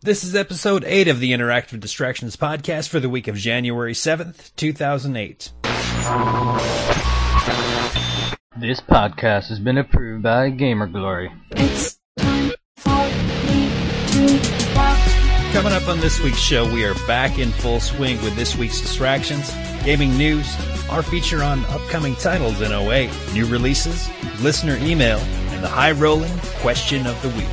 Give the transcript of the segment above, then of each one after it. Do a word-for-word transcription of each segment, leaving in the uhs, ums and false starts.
This is episode eight of the Interactive Distractions podcast for the week of January seventh, two thousand eight. This podcast has been approved by Gamer Glory. It's time for me to walk. Coming up on this week's show, we are back in full swing with this week's distractions, gaming news, our feature on upcoming titles in oh eight, new releases, listener email, and the high-rolling question of the week.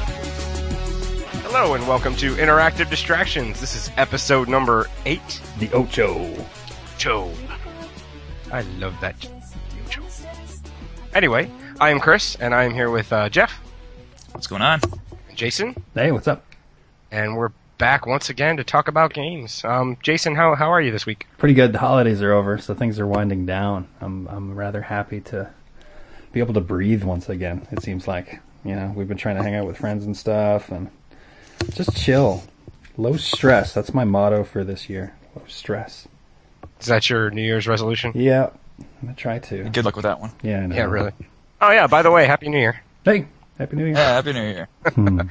Hello and welcome to Interactive Distractions. This is episode number eight. The Ocho. Ocho. I love that. Ocho. Anyway, I am Chris, and I am here with uh, Jeff. What's going on? And Jason. Hey, what's up? And we're back once again to talk about games. Um, Jason, how how are you this week? Pretty good. The holidays are over, so things are winding down. I'm I'm rather happy to be able to breathe once again. It seems like, you know, we've been trying to hang out with friends and stuff, and just chill. Low stress. That's my motto for this year. Low stress. Is that your New Year's resolution? Yeah, I'm gonna try to. Good luck with that one. Yeah, I know. Yeah, really. Oh yeah. By the way, Happy New Year. Hey, Happy New Year. Yeah, Happy New Year. Hmm.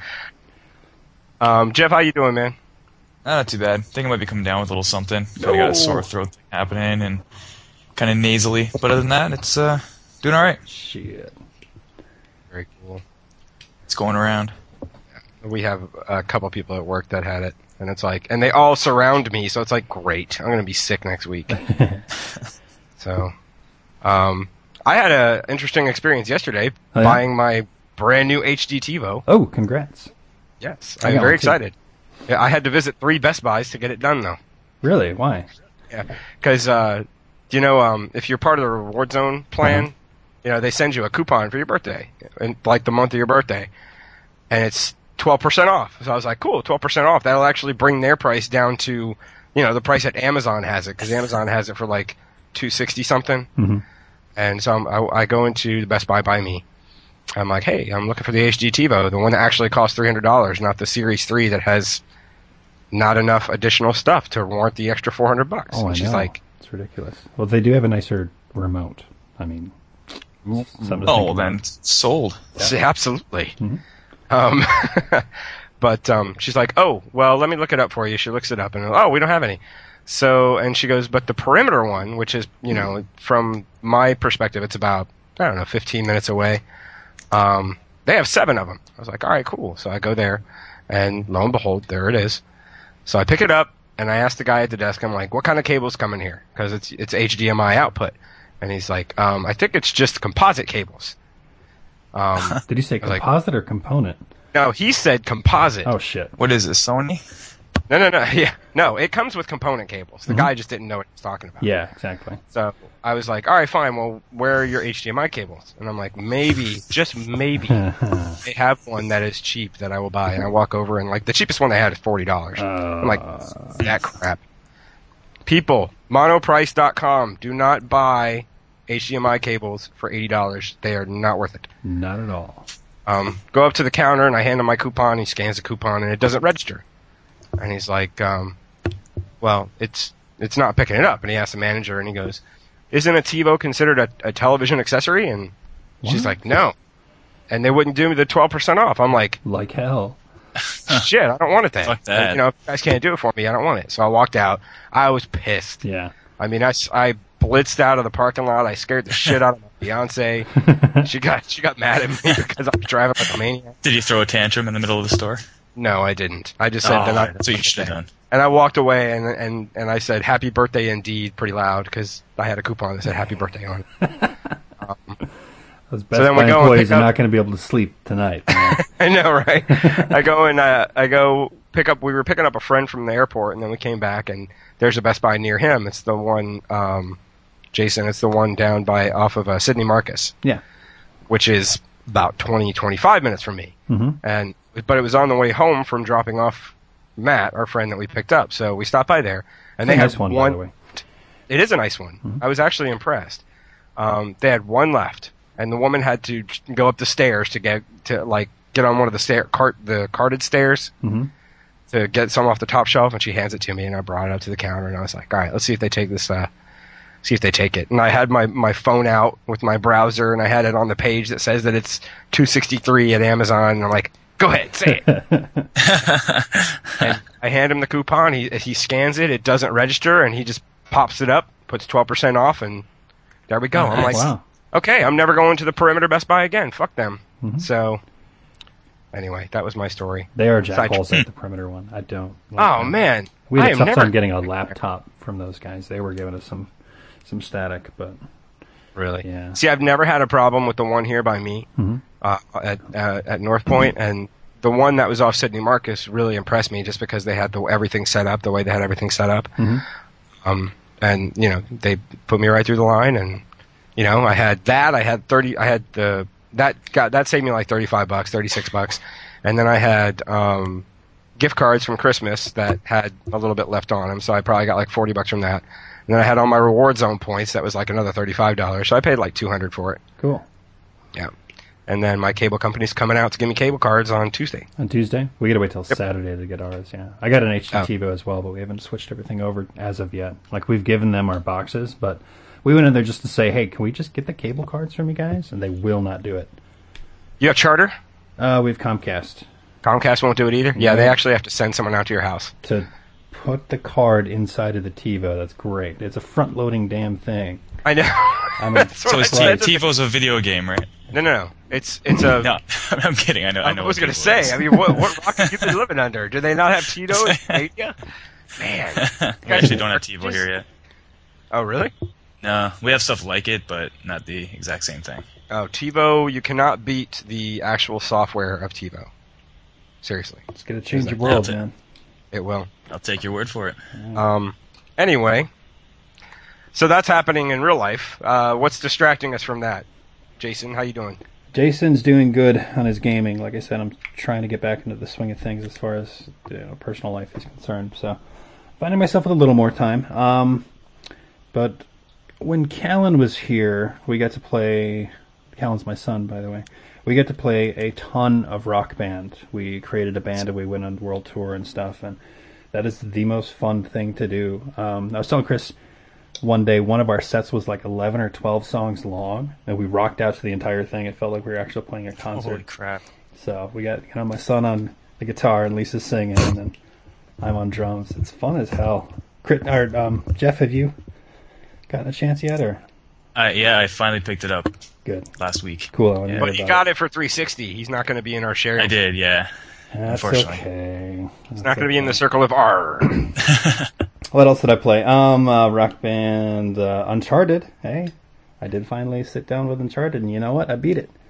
Um, Jeff, how you doing, man? Ah, not too bad. I think I might be coming down with a little something. Kind of got a sore throat thing happening and kind of nasally. But other than that, it's uh, doing all right. Shit. Very cool. It's going around. We have a couple people at work that had it, and it's like, and they all surround me, so it's like, great, I'm going to be sick next week. So, um, I had an interesting experience yesterday Oh, yeah? buying my brand new H D TiVo. Oh, congrats. Yes, I I'm got very one, too. excited. Yeah, I had to visit three Best Buys to get it done, though. Really? Why? Yeah, because uh, you know, um, if you're part of the Reward Zone plan, Uh-huh. you know, they send you a coupon for your birthday, and like the month of your birthday, and it's twelve percent off. So I was like, cool, twelve percent off. That'll actually bring their price down to, you know, the price that Amazon has it, because Amazon has it for like two sixty something. Mm-hmm. And so I'm, I, I go into the Best Buy by me. I'm like, hey, I'm looking for the H D TiVo, the one that actually costs three hundred dollars, not the Series three that has not enough additional stuff to warrant the extra four hundred bucks. Oh, and I she's know. like, It's ridiculous. Well, they do have a nicer remote. I mean, something to Oh, think well, then about. it's sold. yeah, absolutely. Mhm. Um, but um, she's like, oh, well, let me look it up for you. She looks it up, and oh, we don't have any. So, and she goes, but the perimeter one, which is, you know, from my perspective, it's about, I don't know, fifteen minutes away. Um, they have seven of them. I was like, all right, cool. So I go there, and lo and behold, there it is. So I pick it up, and I ask the guy at the desk, I'm like, what kind of cables come in here? Because it's it's H D M I output. And he's like, um, I think it's just composite cables. Um, Did you say I was like- composite or component? no, he said composite. Oh, shit. What is this, Sony? No, no, no. Yeah, no. It comes with component cables. The Mhm. guy just didn't know what he was talking about. Yeah, exactly. So I was like, all right, fine. Well, where are your H D M I cables? And I'm like, maybe, just maybe, they have one that is cheap that I will buy. And I walk over and like the cheapest one they had is forty dollars. I'm like, Uh, that crap. People, monoprice dot com. Do not buy H D M I cables for eighty dollars. They are not worth it. Not at all. Um, go up to the counter and I hand him my coupon. He scans the coupon and it doesn't register. And he's like, um, well, it's it's not picking it up. And he asks the manager and he goes, isn't a TiVo considered a, a television accessory? And she's What? like, no. And they wouldn't do me the twelve percent off. I'm like, Like hell. shit, I don't want it then. Fuck that. You know, if you guys can't do it for me, I don't want it. So I walked out. I was pissed. Yeah. I mean, I, s- I blitzed out of the parking lot. I scared the shit out of my fiance. She got she got mad at me because I was driving like a maniac. Did you throw a tantrum in the middle of the store? No, I didn't. I just said Oh, that I, that's what you should have done. And I walked away and and, and I said happy birthday indeed pretty loud because I had a coupon that said happy birthday on it. Um, Those Best then we Buy go and employees pick are up- not going to be able to sleep tonight. you know. I know, right? I go and uh, I go pick up. We were picking up a friend from the airport, and then we came back, and there's a Best Buy near him. It's the one, um, Jason. It's the one down by off of uh, Sidney Marcus, Yeah. which is about twenty, twenty-five minutes from me. hmm And but it was on the way home from dropping off Matt, our friend that we picked up. So we stopped by there, and It's they a had nice one, one. by the way. It is a nice one. Mhm. I was actually impressed. Um, they had one left, and the woman had to go up the stairs to get to like get on one of the stair cart the carted stairs hmm to get some off the top shelf, and she hands it to me, and I brought it up to the counter, and I was like, all right, let's see if they take this. Uh, see if they take it. And I had my, my phone out with my browser, and I had it on the page that says that it's two sixty-three at Amazon, and I'm like, Go ahead, say it. And I hand him the coupon. He he scans it. It doesn't register, and he just pops it up, puts twelve percent off, and there we go. I'm like, Wow. okay, I'm never going to the Perimeter Best Buy again. Fuck them. Mhm. So, anyway, that was my story. They are Side- jackholes at the perimeter one. I don't. like Oh, them. man. We I had a am tough never... time getting a laptop from those guys. They were giving us some some static, but Really? Yeah. See, I've never had a problem with the one here by me Mhm. uh, at uh, at North Point, and the one that was off Sidney Marcus really impressed me just because they had the, everything set up the way they had everything set up. Mhm. Um, and you know, they put me right through the line, and you know, I had that. I had thirty. I had the that got that saved me like thirty-five bucks, thirty-six bucks, and then I had um, gift cards from Christmas that had a little bit left on them, so I probably got like forty bucks from that. And then I had all my reward zone points. That was like another thirty-five dollars. So I paid like two hundred for it. Cool. Yeah. And then my cable company's coming out to give me cable cards on Tuesday. On Tuesday? We gotta wait till Yep. Saturday to get ours, yeah. I got an H D Oh. TiVo as well, but we haven't switched everything over as of yet. Like, we've given them our boxes, but we went in there just to say, hey, can we just get the cable cards from you guys? And they will not do it. You have Charter? Uh, we have Comcast. Comcast won't do it either? Yeah, No. they actually have to send someone out to your house. To put the card inside of the TiVo, that's great. It's a front-loading damn thing. I know. I mean, That's what So I it's said. T- TiVo's a video game, right? No, no, no. It's it's a. No, I'm kidding. I know. I know. I was what going to TiVo say. is. I mean, what what rock have you been living under? Do they not have Tito and Stadia? Man. we actually don't have TiVo here yet. Oh, really? No, we have stuff like it, but not the exact same thing. Oh, TiVo. You cannot beat the actual software of TiVo. Seriously, it's gonna change your That's world, it. man. it will. I'll take your word for it. Um. Anyway, so that's happening in real life. Uh, what's distracting us from that? Jason, how you doing? Jason's doing good on his gaming. Like I said, I'm trying to get back into the swing of things as far as, you know, personal life is concerned. So, finding myself with a little more time. Um, but when Callan was here, we got to play. Callan's my son, by the way. We got to play a ton of Rock Band. We created a band and we went on world tour and stuff, and that is the most fun thing to do. Um, I was telling Chris one day, one of our sets was like eleven or twelve songs long, and we rocked out to the entire thing. It felt like we were actually playing a concert. Holy crap! So we got, you know, my son on the guitar and Lisa's singing, and then I'm on drums. It's fun as hell. Crit, or, um, Jeff, have you gotten a chance yet, or Uh, yeah, I finally picked it up good? last week. Cool. I Yeah. But you got it for three sixty. He's not going to be in our share. I did, yeah. That's unfortunately. okay. He's not going to be in the circle of R. What else did I play? Um, uh, Rock Band, uh, Uncharted. Hey, I did finally sit down with Uncharted, and you know what? I beat it.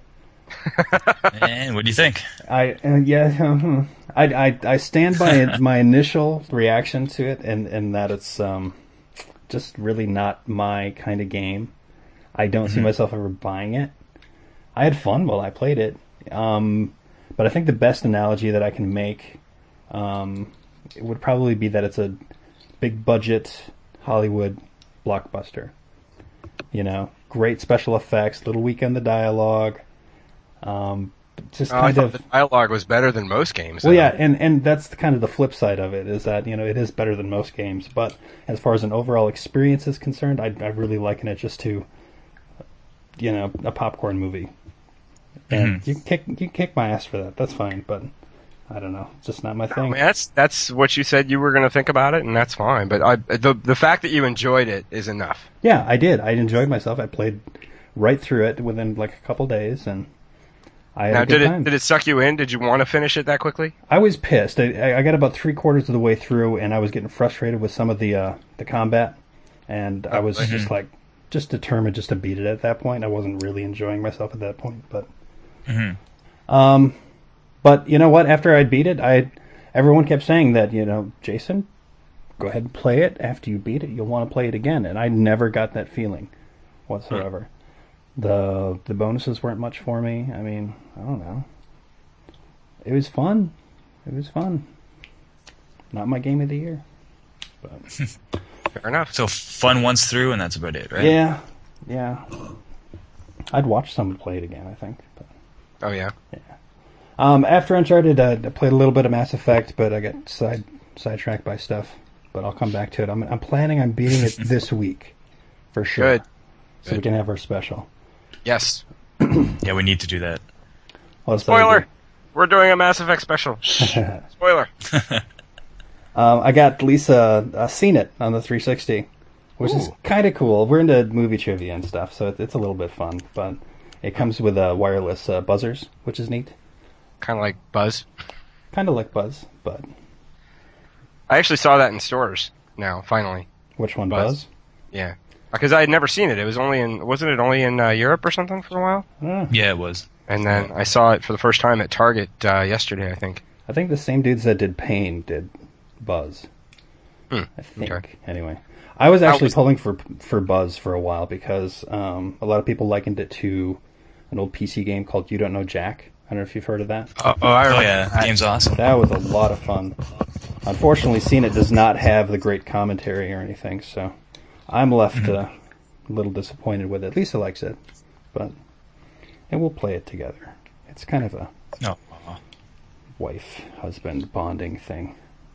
And what do you think? I uh, yeah, I, I I stand by my initial reaction to it, and, and that it's um just really not my kind of game. I don't see myself ever buying it. I had fun while I played it, um, but I think the best analogy that I can make um, it would probably be that it's a big budget Hollywood blockbuster. You know, great special effects, little weak on the dialogue. Um, just Oh, I kind thought of the dialogue was better than most games. well, though. yeah, and, and that's the, kind of the flip side of it, is that, you know, it is better than most games, but as far as an overall experience is concerned, I, I really liken it just to, you know, a popcorn movie. And Mhm. you can kick you can kick my ass for that. That's fine, but I don't know, it's just not my I thing. mean, that's that's what you said you were going to think about it, and that's fine. But I, the the fact that you enjoyed it is enough. Yeah, I did. I enjoyed myself. I played right through it within like a couple days, and I had Now, a good did time. it did it suck you in? Did you want to finish it that quickly? I was pissed. I, I got about three quarters of the way through, and I was getting frustrated with some of the uh, the combat, and I was Mhm. just like, just determined just to beat it at that point. I wasn't really enjoying myself at that point, but, Mhm. um, but you know what? After I beat it, I everyone kept saying that, you know, Jason, go ahead and play it. After you beat it, you'll want to play it again, and I never got that feeling whatsoever. The the bonuses weren't much for me. I mean, I don't know. It was fun. It was fun. Not my game of the year. But Fair enough. So fun once through, and that's about it, right? yeah, yeah. I'd watch someone play it again, I think. But, Oh yeah. um, after Uncharted, uh, I played a little bit of Mass Effect, but I got side sidetracked by stuff. But I'll come back to it. I'm I'm planning on beating it this week, for sure. Good. So we Good. can have our special. Yes. Yeah, we need to do that. What else did I Spoiler. do? We're doing a Mass Effect special. Spoiler. Um, I got Lisa uh, Seen It on the three sixty, which is Ooh. kind of cool. We're into movie trivia and stuff, so it, it's a little bit fun. But it comes with uh, wireless uh, buzzers, which is neat. Kind of like Buzz. Kind of like Buzz, but I actually saw that in stores now, finally. which one, Buzz. Buzz? Yeah. Because I had never seen it. It was only in, wasn't it only in uh, Europe or something for a while? Ah, Yeah, it was. And then I saw it for the first time at Target uh, yesterday, I think. I think the same dudes that did Pain did Buzz. Hmm, I think. okay. Anyway, I was actually was- pulling for for Buzz for a while because um, a lot of people likened it to an old P C game called You Don't Know Jack. I don't know if you've heard of that. Oh, oh, I Oh remember yeah, that. the game's awesome. That was a lot of fun. Unfortunately, Seen It does not have the great commentary or anything, so I'm left uh, a little disappointed with it. Lisa likes it, but and we'll play it together. It's kind of a No. wife-husband bonding thing.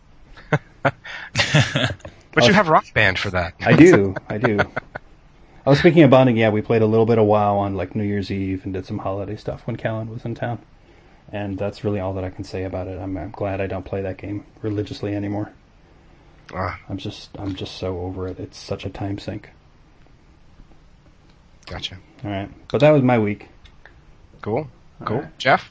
But you have Rock Band for that. I do, I do. I was speaking of bonding. Yeah, we played a little bit of WoW on like New Year's Eve and did some holiday stuff when Callan was in town, and that's really all that I can say about it. I'm, I'm glad I don't play that game religiously anymore. Ah, I'm just, I'm just so over it. It's such a time sink. gotcha. All right, but that was my week. Cool. Cool. right. Jeff?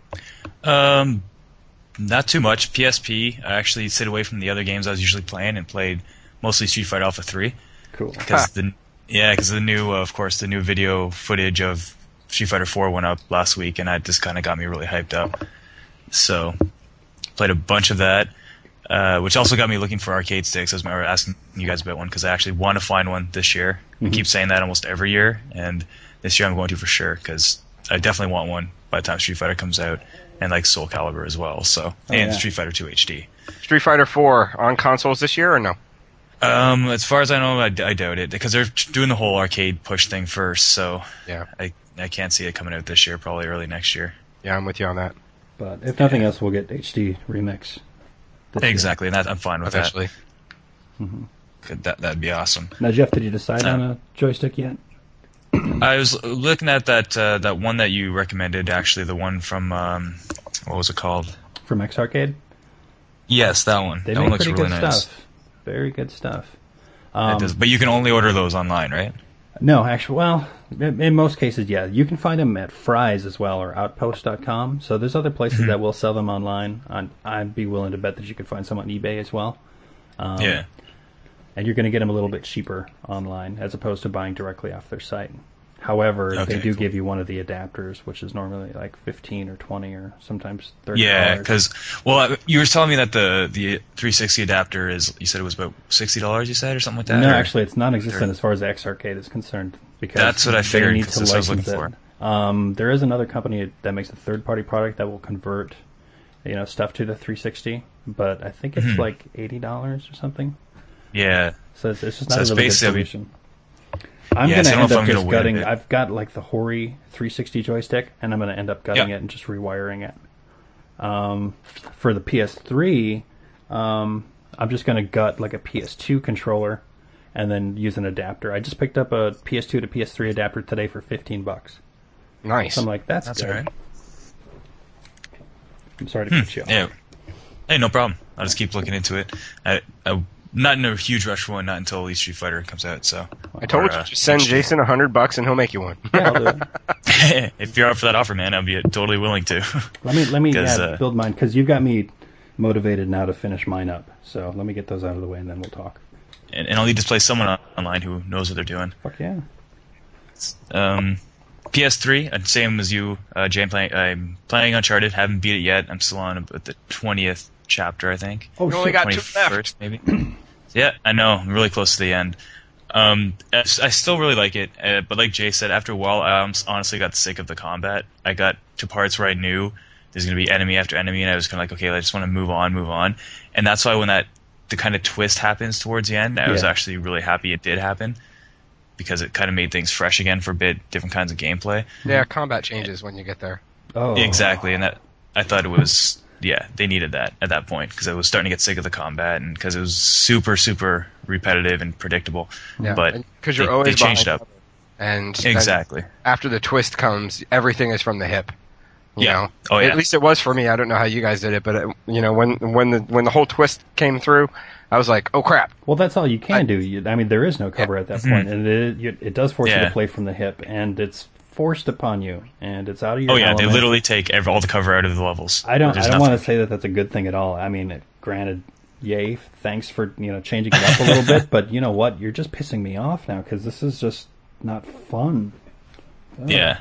Um, not too much. P S P. I actually stayed away from the other games I was usually playing and played mostly Street Fighter Alpha three Cool. because the yeah, because the new, uh, of course, the new video footage of Street Fighter four went up last week, and that just kind of got me really hyped up. So, played a bunch of that, uh, which also got me looking for arcade sticks. I was asking you guys about one because I actually want to find one this year. I keep saying that almost every year, and this year I'm going to for sure because I definitely want one by the time Street Fighter comes out, and like Soul Calibur as well. So, Oh, and yeah. Street Fighter two H D. Street Fighter four on consoles this year or no? Um, as far as I know, I, I doubt it because they're doing the whole arcade push thing first. So Yeah. I I can't see it coming out this year. Probably early next year. Yeah, I'm with you on that. But if nothing else, we'll get H D remix. this year. Exactly, and that, I'm fine with Eventually. that. Good, that that'd be awesome. Now, Jeff, did you decide Uh, on a joystick yet? I was looking at that uh, that one that you recommended. Actually, the one from um, what was it called? From X Arcade? Yes, that one. They that one make looks pretty really good nice. stuff. Very good stuff. It Um, does, but you can only order those online, right? No, actually, well, in in most cases, yeah. You can find them at Fry's as well, or Outpost dot com. So there's other places that will sell them online. I'd, I'd be willing to bet that you could find some on eBay as well. Um, yeah. And you're going to get them a little bit cheaper online as opposed to buying directly off their site. However, Okay, they do cool. give you one of the adapters, which is normally like fifteen or twenty or sometimes thirty. Yeah, because well, you were telling me that the the three sixty adapter is. You said it was about sixty dollars. You said or something like that. No, or- actually, it's non-existent Thirty. as far as the X Arcade is concerned. Because That's what I they figured, need 'cause to that's what I was license looking it. Um, there is another company that makes a third-party product that will convert, you know, stuff to the three sixty, but I think it's Mhm. like eighty dollars or something. Yeah. So it's, it's just So not it's a really good basically- solution. I'm Yeah, gonna so I don't know end if up I'm just gonna win gutting. it. I've got like the Hori three sixty joystick, and I'm gonna end up gutting Yeah. it and just rewiring it. Um, for the P S three, um, I'm just gonna gut like a P S two controller, and then use an adapter. I just picked up a P S two to P S three adapter today for fifteen bucks. Nice. So I'm like, that's, That's good. all right. I'm sorry to cut you off. Yeah. Hey, no problem. I'll just keep looking into it. I, I'm not in a huge rush for one, not until Elite Street Fighter comes out. So I told Or, you, uh, just send Jason a hundred bucks and he'll make you one. Yeah, I'll do it. if you're up for that offer, man, I'd be totally willing to. Let me let me 'Cause, yeah, uh, build mine because you've got me motivated now to finish mine up. So let me get those out of the way and then we'll talk. and, and I'll need to play someone on- online who knows what they're doing. Fuck yeah. Um, P S three, uh, same as you, uh, Jay. I'm playing, I'm playing Uncharted. Haven't beat it yet. I'm still on about the twentieth chapter, I think. Oh You only shit. got two twenty-first, maybe. Yeah, I know. I'm really close to the end. Um, I, s- I still really like it, uh, but like Jay said, after a while, I um, honestly got sick of the combat. I got to parts where I knew there's going to be enemy after enemy, and I was kind of like, okay, I just want to move on, move on. And that's why when that the kind of twist happens towards the end, I was Yeah. actually really happy it did happen because it kind of made things fresh again for a bit, different kinds of gameplay. Yeah, combat changes when you get there. Oh. Exactly, and that I thought it was yeah they needed that at that point because I was starting to get sick of the combat and because it was super super repetitive and predictable. Yeah, but because you're they, always they changed behind up cover. And then exactly. after the twist comes, everything is from the hip. You Yeah. know, Oh, yeah. At least it was for me. I don't know how you guys did it, but it, you know, when when the when the whole twist came through, I was like, oh crap. Well, that's all you can I- do. You, I mean, there is no cover at that point, and it, you, it does force you Yeah. to play from the hip, and it's forced upon you, and it's out of your Oh yeah, element. they literally take every, all the cover out of the levels. I don't. There's I don't want to nothing. say that that's a good thing at all. I mean, granted, yay, thanks for you know changing it up a little bit, but you know what? You're just pissing me off now because this is just not fun. Ugh. Yeah.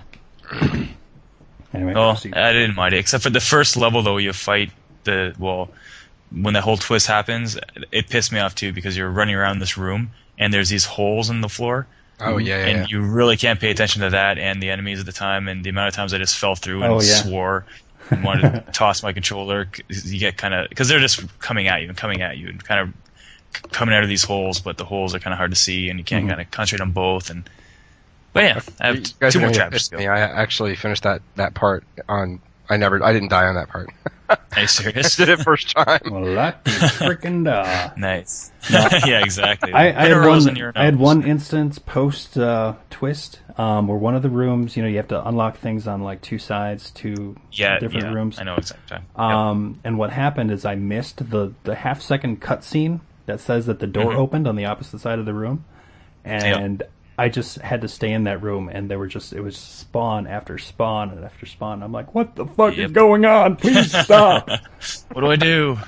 Anyway, Well, proceed. I didn't mind it, except for the first level though. You fight the well, when the whole twist happens, it pissed me off too because you're running around this room and there's these holes in the floor. Oh yeah, yeah. and yeah. you really can't pay attention to that and the enemies at the time and the amount of times I just fell through and Oh, yeah. swore and wanted to toss my controller. 'Cause you get kind of because they're just coming at you and coming at you and kind of c- coming out of these holes, but the holes are kind of hard to see and you can't Mhm. kind of concentrate on both. And but yeah, I You have guys two are more gonna chapters to piss me. go. I actually finished that that part on. I never. I didn't die on that part. Are you I serious? did it first time. well, lucky freaking da. Nice. yeah, exactly. I, I had Better rolls one. than your I had nose. one instance post uh, twist um, where one of the rooms, you know, you have to unlock things on like two sides, two Yeah, different yeah, rooms. I know exactly. Yep. Um, and what happened is I missed the the half second cutscene that says that the door Mhm. opened on the opposite side of the room, and I just had to stay in that room, and there were just it was spawn after spawn and after spawn. I'm like, what the fuck Yep. is going on? Please stop. What do I do?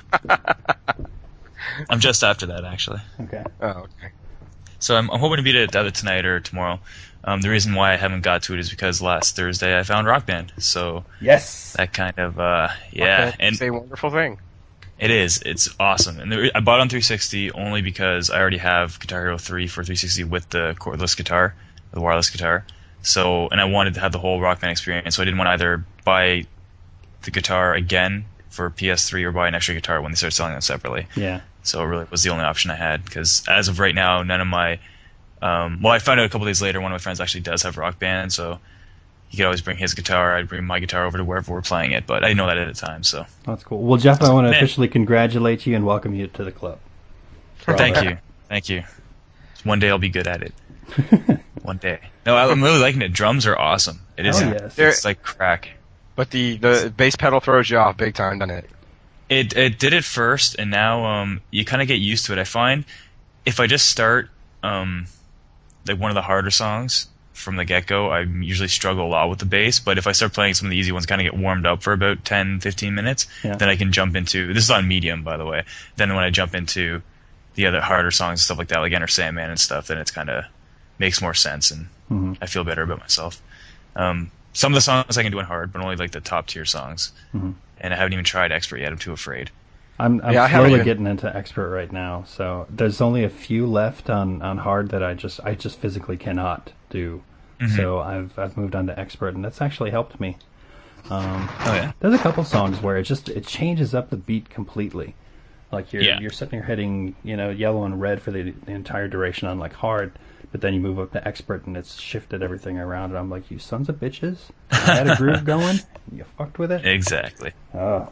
I'm just after that actually. Okay. Oh, okay. So I'm, I'm hoping to beat it either tonight or tomorrow. Um, the reason why I haven't got to it is because last Thursday I found Rock Band. So Yes. that kind of uh, yeah, Okay, and it's a wonderful thing. it is. It's awesome. And there, I bought it on three sixty only because I already have Guitar Hero three for three sixty with the cordless guitar, the wireless guitar. So and I wanted to have the whole Rock Band experience. So I didn't want to either buy the guitar again for P S three or buy an extra guitar when they started selling them separately. Yeah. So it really was the only option I had because as of right now, none of my um, well, I found out a couple days later one of my friends actually does have Rock Band, so he could always bring his guitar. I'd bring my guitar over to wherever we're playing it, but I didn't know that at the time. So That's cool. Well, Jeff, I want to Man. officially congratulate you and welcome you to the club. For all thank that. you, thank you. One day I'll be good at it. One day. No, I'm really liking it. Drums are awesome. It is. Oh, yes. It's like crack. But the the bass pedal throws you off big time, doesn't it? It it did it first, and now um you kind of get used to it. I find if I just start um like one of the harder songs from the get go, I usually struggle a lot with the bass. But if I start playing some of the easy ones, kind of get warmed up for about ten, fifteen minutes, Yeah. then I can jump into. This is on medium, by the way. Then when I jump into the other harder songs and stuff like that, like Enter Sandman and stuff, then it's kind of makes more sense, and Mhm. I feel better about myself. Um, some of the songs I can do in hard, but only like the top tier songs. Mhm. And I haven't even tried expert yet. I'm too afraid. I'm, I'm Yeah, I haven't slowly even- getting into expert right now, so there's only a few left on, on hard that I just I just physically cannot do. Mhm. So I've I've moved on to expert, and that's actually helped me. Um, Oh yeah. there's a couple songs where it just it changes up the beat completely. Like you're Yeah. you're sitting here hitting you know yellow and red for the, the entire duration on like hard, but then you move up to expert and it's shifted everything around, and I'm like, you sons of bitches! I had a groove going, and you fucked with it. Exactly. Oh.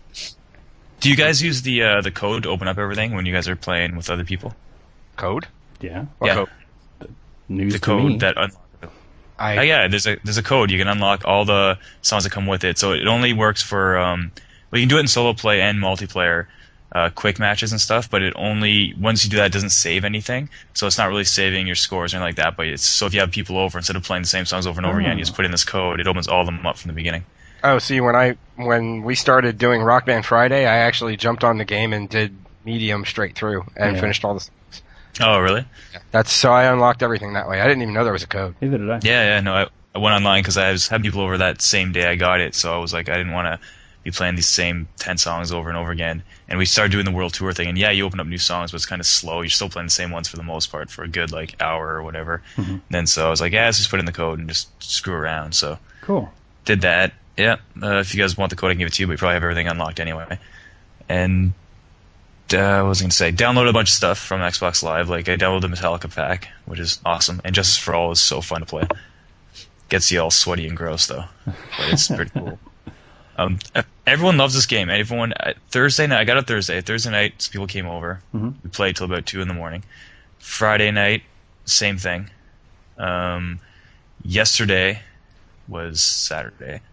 Do you guys use the uh, the code to open up everything when you guys are playing with other people? Code? Yeah, What Yeah. code? news The to me. code that un- I oh, yeah, there's a there's a code you can unlock all the songs that come with it. So it only works for um, well, you can do it in solo play and multiplayer, uh, quick matches and stuff. But it only once you do that, it doesn't save anything. So it's not really saving your scores or anything like that. But it's so if you have people over, instead of playing the same songs over and over again, you just put in this code. It opens all of them up from the beginning. Oh, see, when I when we started doing Rock Band Friday, I actually jumped on the game and did medium straight through and Yeah. finished all the songs. Oh, really? That's so I unlocked everything that way. I didn't even know there was a code. Neither did I. Yeah, yeah. No, I, I went online because I was had people over that same day I got it. So I was like, I didn't want to be playing these same ten songs over and over again. And we started doing the world tour thing. And yeah, you open up new songs, but it's kind of slow. You're still playing the same ones for the most part for a good like hour or whatever. Mhm. Then so I was like, yeah, let's just put in the code and just screw around. So Cool. did that. Yeah. Uh, if you guys want the code, I can give it to you. But you probably have everything unlocked anyway. And uh, what was I going to say? Download a bunch of stuff from Xbox Live. Like I downloaded the Metallica pack, which is awesome. And Justice for All is so fun to play. Gets you all sweaty and gross though, but it's pretty cool. Um, everyone loves this game. Everyone uh, Thursday night. I got it Thursday. Thursday night, some people came over. Mhm. We played till about two in the morning. Friday night, same thing. Um, yesterday was Saturday.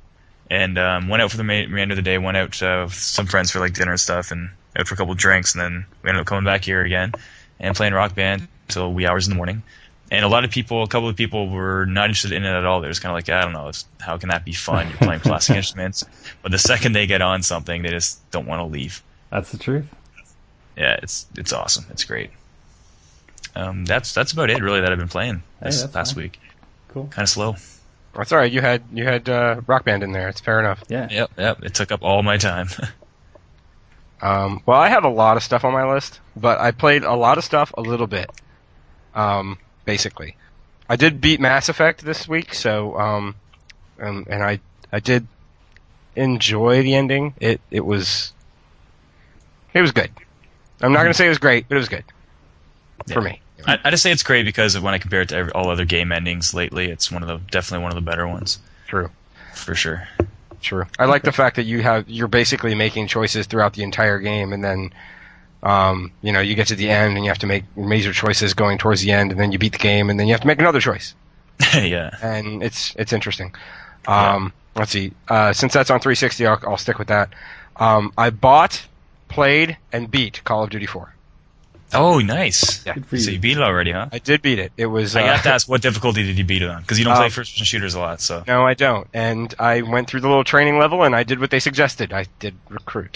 and um, went out for the ma- remainder of the day. Went out uh, with some friends for like dinner and stuff, and out for a couple of drinks, and then we ended up coming back here again and playing Rock Band until wee hours in the morning. And a lot of people, a couple of people were not interested in it at all. They was kind of like, I don't know, it's, how can that be fun? You're playing plastic instruments. But the second they get on something, they just don't want to leave. That's the truth. Yeah, it's it's awesome. It's great. Um, that's that's about it, really, that I've been playing this that's past fine. week. Cool. Kind of slow. That's all right. You had you had uh, Rock Band in there. It's fair enough. Yeah. Yep, yep. It took up all my time. Um, well, I have a lot of stuff on my list, but I played a lot of stuff a little bit. Um, basically, I did beat Mass Effect this week, so um, um, and I I did enjoy the ending. It it was it was good. I'm not going to say it was great, but it was good Yeah. for me. I, I just say it's great because of when I compare it to every, all other game endings lately, it's one of the definitely one of the better ones True. for sure. True. I like the fact that you have you're basically making choices throughout the entire game, and then um, you know you get to the end and you have to make major choices going towards the end, and then you beat the game, and then you have to make another choice, Yeah. and it's it's interesting. Um, Let's see. Uh, since that's on three sixty, I'll, I'll stick with that. Um, I bought, played, and beat Call of Duty four. Oh, nice. Yeah. Good for So you. you beat it already, huh? I did beat it. It was. I Uh, have to ask, what difficulty did you beat it on? Because you don't Uh, play first-person shooters a lot, so. No, I don't. And I went through the little training level, and I did what they suggested. I did recruit.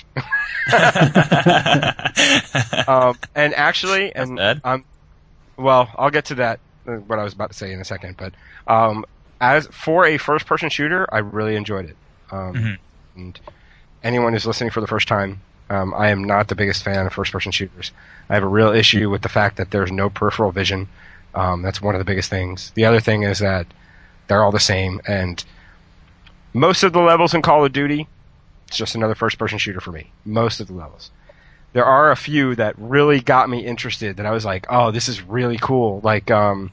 um, and actually, and That's bad. um, well, I'll get to that. uh, What I was about to say in a second, but um, as for a first-person shooter, I really enjoyed it. Um, Mhm. And anyone who's listening for the first time, um, I am not the biggest fan of first-person shooters. I have a real issue with the fact that there's no peripheral vision. Um, that's one of the biggest things. The other thing is that they're all the same, and most of the levels in Call of Duty, it's just another first-person shooter for me. Most of the levels. There are a few that really got me interested. That I was like, "Oh, this is really cool!" Like, um,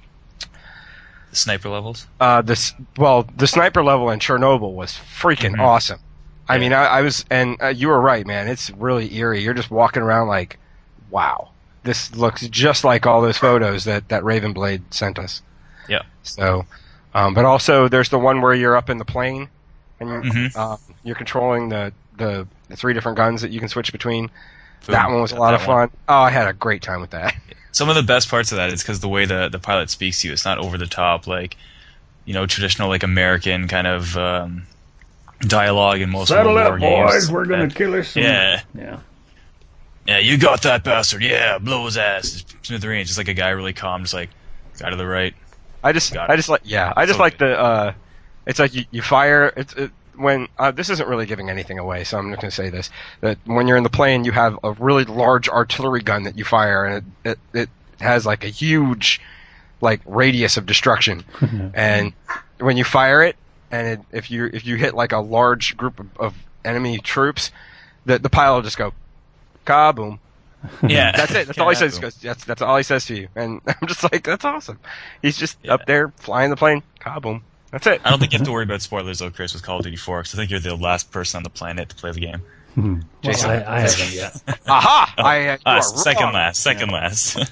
The sniper levels? uh, this. Well, the sniper level in Chernobyl was freaking Mhm. awesome. I Yeah. mean, I, I was, and uh, you were right, man. It's really eerie. You're just walking around like, "Wow, this looks just like all those photos that that Ravenblade sent us." Yeah. So, um, but also there's the one where you're up in the plane and you're, Mhm. uh, you're controlling the, the the three different guns that you can switch between. Boom. That one was a Got lot that of one. fun. Oh, I had a great time with that. Some of the best parts of that is because the way the, the pilot speaks to you, it's not over the top, like, you know, traditional, like, American kind of um, dialogue in most Settle World up, War games. boys. We're gonna And- kill us. some- Yeah. Yeah. Yeah, you got that bastard. Yeah, blow his ass. Smithereens. Just like a guy really calm, just like, guy to the right. I just, Got I it. just like, yeah, I just So like good. the. Uh, it's like you, you fire. It's it, when uh, this isn't really giving anything away, so I'm not going to say this. That when you're in the plane, you have a really large artillery gun that you fire, and it it, it has like a huge, like radius of destruction. And when you fire it, and it, if you if you hit like a large group of, of enemy troops, the the pilot will just go, kaboom. Yeah. That's it. That's all he Yeah, says. boom. He goes, that's that's all he says to you, and I'm just like, that's awesome. He's just Yeah. up there flying the plane, kaboom. That's it. I don't think you have to worry about spoilers, though, Chris, with Call of Duty four, because I think you're the last person on the planet to play the game. Well, Jason. I, I haven't yet. Aha! I uh, you Ah, are second wrong. last, second last.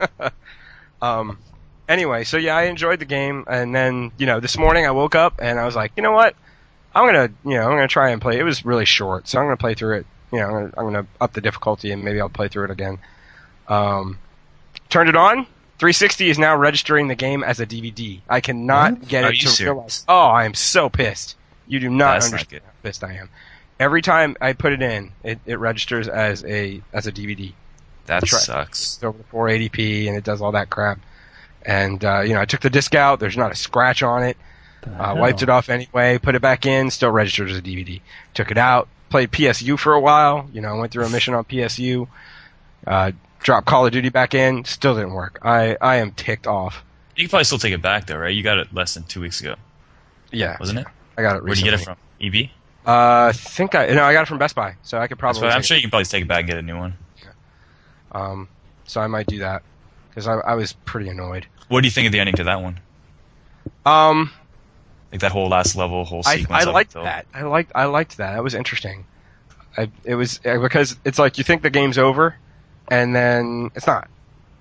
Um. Anyway, so yeah, I enjoyed the game, and then you know this morning I woke up and I was like, you know what? I'm gonna you know I'm gonna try and play. It was really short, so I'm gonna play through it. You know, I'm gonna, I'm gonna up the difficulty and maybe I'll play through it again. Um, turned it on. three sixty is now registering the game as a D V D. I cannot What? get Are it you to serious? realize. Oh, I am so pissed. You do not That's not understand good. how pissed I am. Every time I put it in, it, it registers as a as a D V D. That Try- sucks. It's over to four eighty p and it does all that crap. And uh, you know, I took the disc out. There's not a scratch on it. Uh, wiped it off anyway. Put it back in. Still registered as a D V D. Took it out. Played P S U for a while. You know, went through a mission on P S U. Uh, dropped Call of Duty back in. Still didn't work. I I am ticked off. You can probably still take it back, though, right? You got it less than two weeks ago, Yeah, wasn't it? I got it Where'd you recently. get it from? E B? Uh, I think I no, I got it from Best Buy, so I could That's probably. why I'm take sure you can probably take it back and get a new one. it. Um, so I might do that because I, I was pretty annoyed. What do you think of the ending to that one? Um, Like that whole last level, whole I sequence. I up liked until- that. I liked I liked that. That was interesting. I, it was uh, because it's like you think the game's over, and then it's not.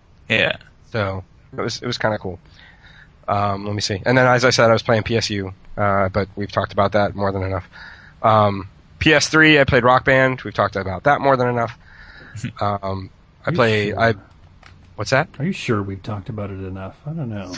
Yeah. So it was it was kind of cool. Um, let me see. And then as I said, I was playing P S U uh, but we've talked about that more than enough. Um, P S three, I played Rock Band. We've talked about that more than enough. Um, I you play. sure? I. What's that? Are you sure we've talked about it enough? I don't know.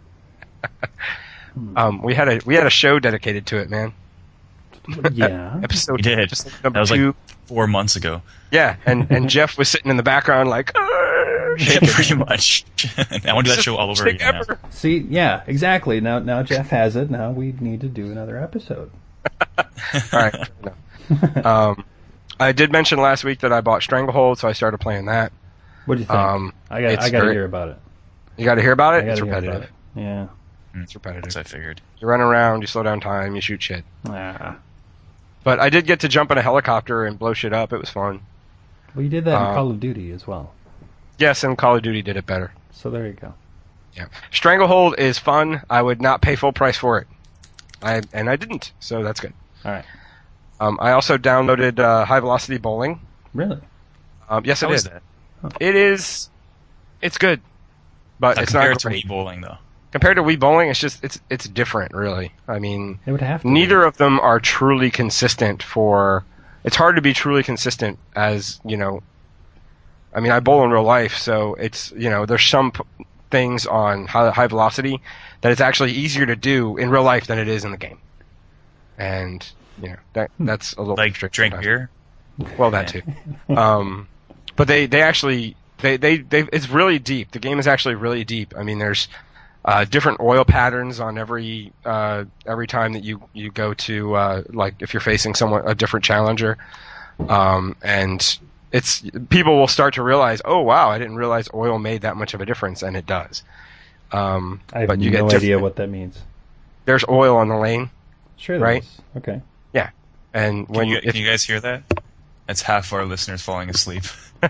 Um, we had a we had a show dedicated to it, man. Yeah. Episode. We did. Episode number That was two. like four months ago. Yeah, and and Jeff was sitting in the background like. Yeah, shaking. pretty much. I want to do that show all over Thing again. ever. Now. See, yeah, exactly. Now, now Jeff has it. Now we need to do another episode. All right. fair enough. um, I did mention last week that I bought Stranglehold, so I started playing that. What do you think? Um, I got. it's I got to very- hear about it. You got to hear about I it. got It's to hear about repetitive. it. Yeah. It's repetitive. As I figured. You run around, you slow down time, you shoot shit. Ah. But I did get to jump in a helicopter and blow shit up. It was fun. Well, you did that in Um, Call of Duty as well. Yes, and Call of Duty did it better. So there you go. Yeah, Stranglehold is fun. I would not pay full price for it. I and I didn't, so that's good. All right. Um, I also downloaded uh, High Velocity Bowling. Really? Um, yes, I How did. is that? It is. It's good, but Uh, it's compared not to great. Wii Bowling, though. Compared to Wii Bowling, it's just it's it's different, really. I mean, It would have to. neither be. of them are truly consistent for. It's hard to be truly consistent as you know. I mean, I bowl in real life, so it's you know there's some p- things on high, high velocity that it's actually easier to do in real life than it is in the game, and you know that that's a little Like, tricky drink sometimes. beer? Well, that too. Um, but they, they actually they, they they it's really deep. The game is actually really deep. I mean, there's uh, different oil patterns on every uh, every time that you you go to uh, like if you're facing someone a different challenger, um, and it's people will start to realize, oh wow, I didn't realize oil made that much of a difference, and it does. Um, I have but you no get idea different- what that means. There's oil on the lane, Sure, there Right? is. Okay. and Can when you, if can you guys hear that? That's half our listeners falling asleep.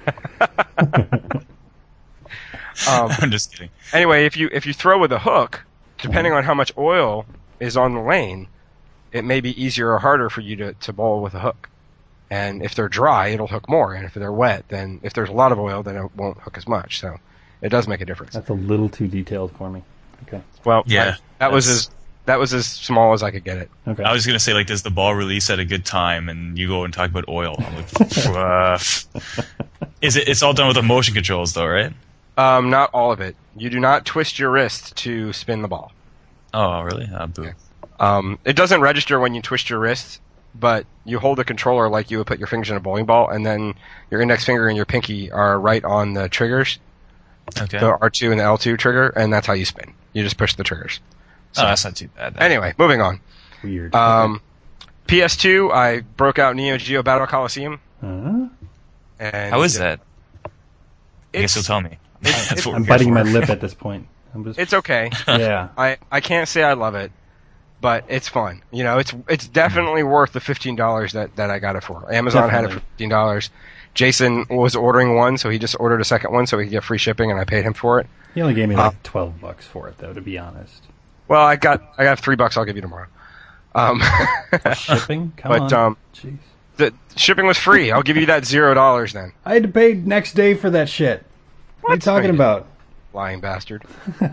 um, I'm just kidding. Anyway, if you if you throw with a hook, depending on how much oil is on the lane, it may be easier or harder for you to, to bowl with a hook. And if they're dry, it'll hook more. And if they're wet, then if there's a lot of oil, then it won't hook as much. So it does make a difference. That's a little too detailed for me. Okay. Well, Yeah, I- that was that's- as that was as small as I could get it. Okay. I was gonna say, like, does the ball release at a good time? And you go and talk about oil. I'm like, uh, is it? It's all done with the motion controls, though, right? Um, not all of it. You do not twist your wrist to spin the ball. Oh, really? Uh, boo. Um, it doesn't register when you twist your wrist, but you hold the controller like you would put your fingers in a bowling ball, and then your index finger and your pinky are right on the triggers, Okay. the R two and the L two trigger, and that's how you spin. You just push the triggers. oh, that's not too bad. Then. Anyway, moving on. Weird. Um, P S two, I broke out Neo Geo Battle Coliseum. Huh? And How is that? I guess It's, you'll tell me. That's what I'm we're biting here my for. lip at this point. I'm just. it's okay. Yeah. I, I can't say I love it, but it's fun. You know, it's it's definitely worth the fifteen dollars that, that I got it for. Amazon had it for Definitely. fifteen dollars. Jason was ordering one, so he just ordered a second one so he could get free shipping, and I paid him for it. He only gave me like Uh, twelve bucks for it, though. To be honest. Well, I got I got three bucks. I'll give you tomorrow. Um, Shipping? Come but on. um, Jeez. the shipping was free. I'll give you that zero dollars then. I had to pay next day for that shit. What, are you talking Wait. about? Lying bastard.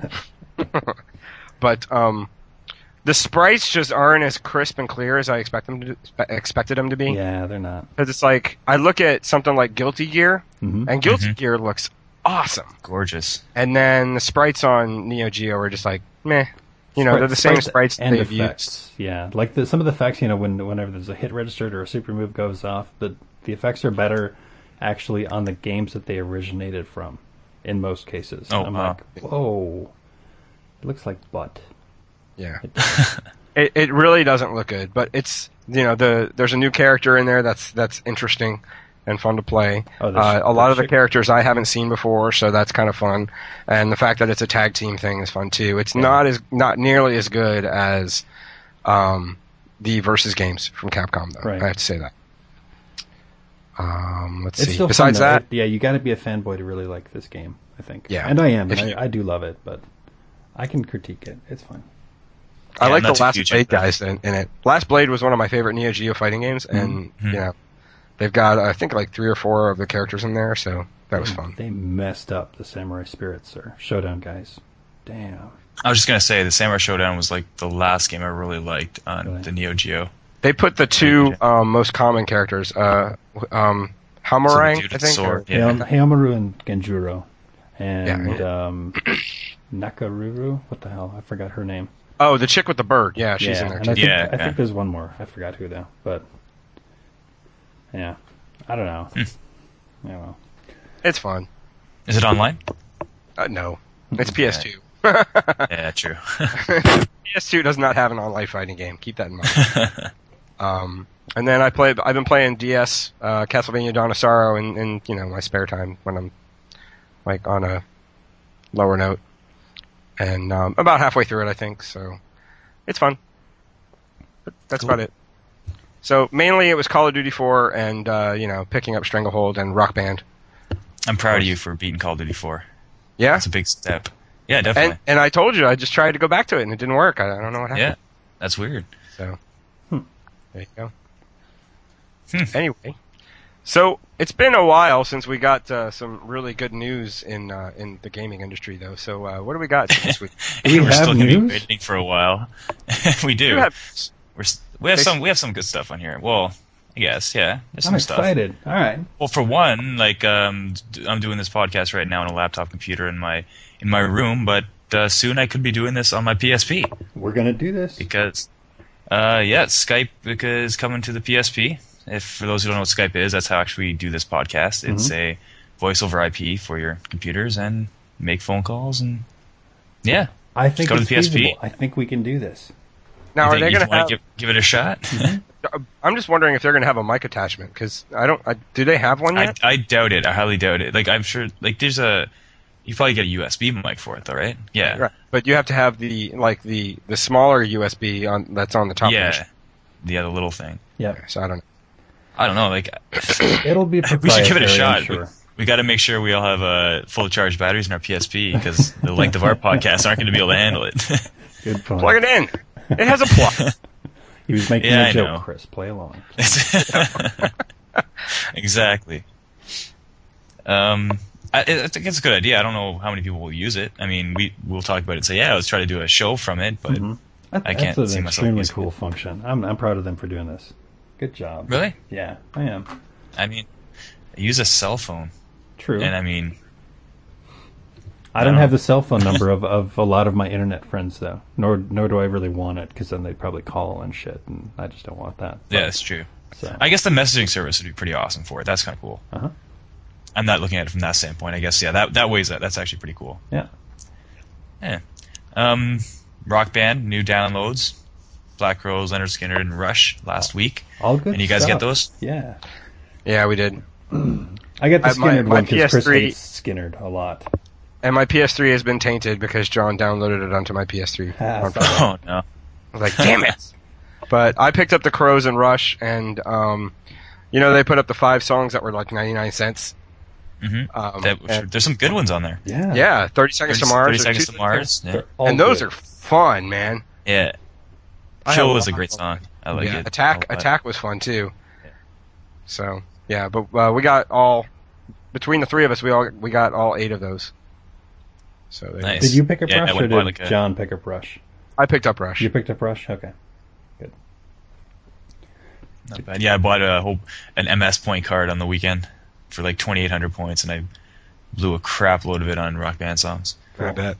But um, the sprites just aren't as crisp and clear as I expect them to expected them to be. Yeah, they're not. Because it's like I look at something like Guilty Gear, Mhm. and Guilty Mhm. Gear looks awesome, Gorgeous. and then the sprites on Neo Geo are just like meh. You know, they're the same sprites that and they've effects. used. Yeah, like the, some of the effects, you know, when whenever there's a hit registered or a super move goes off, the the effects are better actually on the games that they originated from. In most cases, Oh, I'm wow. like, whoa, it looks like butt. Yeah, it it really doesn't look good, but it's you know the there's a new character in there that's that's interesting and fun to play. Oh, the uh, sh- a lot the of the chick- characters I haven't seen before, so that's kind of fun. And the fact that it's a tag team thing is fun too. It's not as not nearly as good as um, the versus games from Capcom, though. Right. I have to say that. Um, let's It's see. still Besides fun, though. that, It- yeah, you got to be a fanboy to really like this game. I think. Yeah. and I am. If And you- I, I do love it, but I can critique it. It's fine. I Yeah, like I'm the not too Last huge Blade into that. guys in, in it. Last Blade was one of my favorite Neo Geo fighting games, and Mhm. you know they've got I think like three or four of the characters in there, so that was fun. They messed up the Samurai Spirits or Showdown guys. Damn. I was just gonna say the Samurai Showdown was like the last game I really liked on Really? the Neo Geo. They put the two um, most common characters, uh, um, Hamarang, So the dude I with think. sword, or- yeah. Heom- Heomaru and Genjuro. And Yeah. um, Nakaruru? What the hell? I forgot her name. Oh, the chick with the bird. Yeah, she's yeah, in there and too. I think, Yeah, I think yeah. there's one more. I forgot who though. But yeah, I don't know. Hmm. Yeah, well, It's fun. Is it online? Uh, no, it's P S two. Yeah, true. P S two does not have an online fighting game. Keep that in mind. um, and then I played. I've been playing D S uh, Castlevania Dawn of Sorrow in, in you know my spare time when I'm like on a lower note, and um, about halfway through it, I think. So it's fun. But that's Cool. about it. So mainly it was Call of Duty four and uh, you know picking up Stranglehold and Rock Band. I'm proud of you for beating Call of Duty four. Yeah, That's a big step. Yeah, definitely. and and I told you I just tried to go back to it and it didn't work. I, I don't know what happened. Yeah, that's weird. So Hmm. there you go. Hmm. Anyway, so it's been a while since we got uh, some really good news in uh, in the gaming industry, though. So uh, what do we got this week? Do we We're have still gonna be news? waiting for a while. we do. You have- We're s- we have They- some we have some good stuff on here. Well, I guess yeah. There's I'm some stuff. excited. All right. Well, for one, like um, d- I'm doing this podcast right now on a laptop computer in my in my room, but uh, soon I could be doing this on my P S P We're gonna do this. because uh, yeah, Skype is coming to the P S P. If for those who don't know what Skype is, that's how actually we do this podcast. It's a voice over I P for your computers and make phone calls and yeah. I think Go to it's the P S P. feasible. I think we can do this. now, You are think they you going to wanna have? give, give it a shot? I'm just wondering if they're going to have a mic attachment because I don't. I, do they have one I, yet? I doubt it. I highly doubt it. Like I'm sure, like there's a, you probably get a U S B mic for it though, right? Yeah, Right. But you have to have the like the the smaller U S B on that's on the top. Of yeah, the other little thing. Yep. the, so I don't know. I don't know. Like It'll be we should give it a proprietary, shot. I'm sure. We, we got to make sure we all have uh, full charged batteries in our P S P because the length of our podcasts aren't going to be able to handle it. Good point. Plug it in. It has a plug. He was making Yeah, a I joke, know. Chris. Play along. Exactly. Um, I, I think it's a good idea. I don't know how many people will use it. I mean, we we'll talk about it and say, yeah, let's try to do a show from it. But Mhm. That- I can't That's see an myself extremely using cool it. function. I'm I'm proud of them for doing this. Good job. really, Yeah, I am. I mean, I use a cell phone, True. and I mean, I don't Uh, have the cell phone number of, of a lot of my internet friends though. Nor nor do I really want it because then they'd probably call and shit, and I just don't want that. yeah, that's true. So I guess the messaging service would be pretty awesome for it. That's kind of cool. Uh-huh. I'm not looking at it from that standpoint. I guess yeah, that that weighs that. That's actually pretty cool. yeah. Yeah. Um, Rock Band new downloads. Black Rose, Leonard Skinner, and Rush last week. All good. And you guys stuff. get those? Yeah. Yeah, we did. I get the Uh, my- Skinnerd my one because Chris P S three hates Skinnerd a lot. And my P S three has been tainted because John downloaded it onto my P S three. Ah, on fuck. Friday. Oh no. I was like, damn it! But I picked up the Crows and Rush, and um, you know they put up the five songs that were like ninety-nine cents. hmm Um, That, and- there's some good ones on there. Yeah. yeah, thirty seconds thirty, to Mars. thirty or Seconds two- to Mars. Yeah. They're all and those good. are fun, man. Yeah. I Chill have was a lot great of- song. I like yeah, it. Attack, a lot. Attack was fun too. So yeah, but uh, we got all between the three of us, we all we got all eight of those. So there you go. Nice. Did you pick up Yeah, Rush I or went did by like a- John pick up Rush? I picked up Rush. You picked up Rush? Okay. Not bad. Yeah, I bought a whole an M S point card on the weekend for like twenty-eight hundred points, and I blew a crap load of it on Rock Band songs. I bet.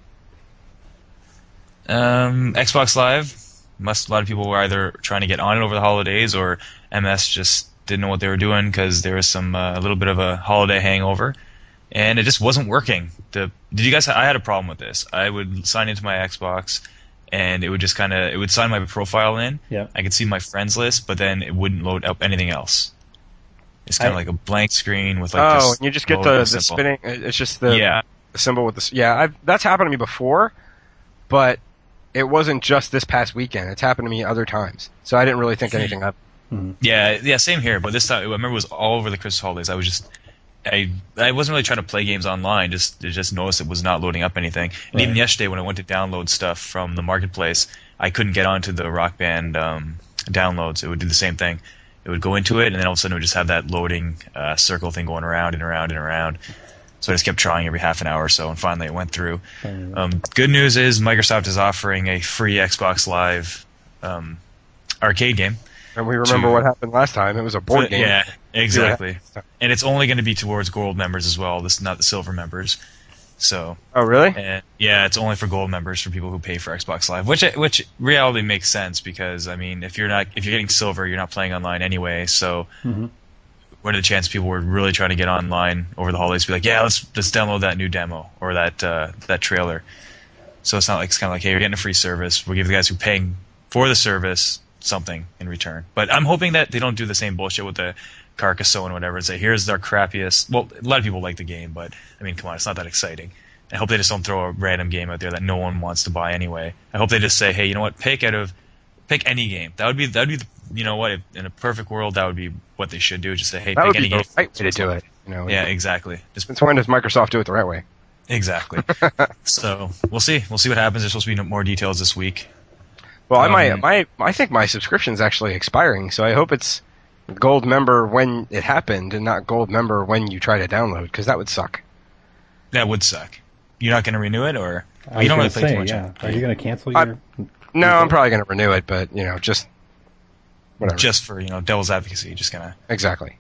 Um, Xbox Live. Must a lot of people were either trying to get on it over the holidays, or M S just didn't know what they were doing because there was some uh, a little bit of a holiday hangover, and it just wasn't working. The did you guys? I had a problem with this. I would sign into my Xbox, and it would just kind of it would sign my profile in. Yeah. I could see my friends list, but then it wouldn't load up anything else. It's kind of I- like a blank screen with like oh, this. and you just get logo the, the symbol. spinning. It's just the, Yeah. the symbol with the. s- Yeah, I've, that's happened to me before, but it wasn't just this past weekend. It's happened to me other times, so I didn't really think anything of. Yeah, yeah, same here. But this time, I remember it was all over the Christmas holidays. I was just, I, I wasn't really trying to play games online. Just, I just noticed it was not loading up anything. And even Right. yesterday, when I went to download stuff from the marketplace, I couldn't get onto the Rock Band um, downloads. It would do the same thing. It would go into it, and then all of a sudden, it would just have that loading uh, circle thing going around and around and around. So I just kept trying every half an hour or so, and finally it went through. Um, good news is Microsoft is offering a free Xbox Live um, arcade game. And we remember to- what happened last time. It was a board game. Yeah, exactly. And it's only going to be towards gold members as well. This is not the silver members. So Oh, really? and yeah, it's only for gold members, for people who pay for Xbox Live, which which reality makes sense because I mean, if you're not if you're getting silver, you're not playing online anyway. So, Mm-hmm. what are the chances people were really trying to get online over the holidays? Be like, yeah, let's let's download that new demo or that uh, that trailer. So it's not like it's kind of like, hey, you're getting a free service. We'll give the guys who are paying for the service something in return. But I'm hoping that they don't do the same bullshit with the Carcassonne and whatever and say, here's our crappiest. Well, a lot of people like the game, but I mean, come on, it's not that exciting. I hope they just don't throw a random game out there that no one wants to buy anyway. I hope they just say, hey, you know what, pick out of pick any game. That would be that would be the, you know what, if, in a perfect world, that would be what they should do. Just say, hey, That pick would any be the game. right way to do it. You know, Yeah, exactly. Just Since when does Microsoft do it the right way? exactly. So we'll see. We'll see what happens. There's supposed to be more details this week. Well, I Um, might, my, I think my subscription's actually expiring, so I hope it's gold member when it happened and not gold member when you try to download, because that would suck. That would suck. You're not going to renew it, or I you was don't gonna really play say, too much. yeah. on- Are you going to cancel I- your? No, I'm probably going to renew it, but you know, just whatever. Just for, you know, devil's advocacy, just kind of exactly.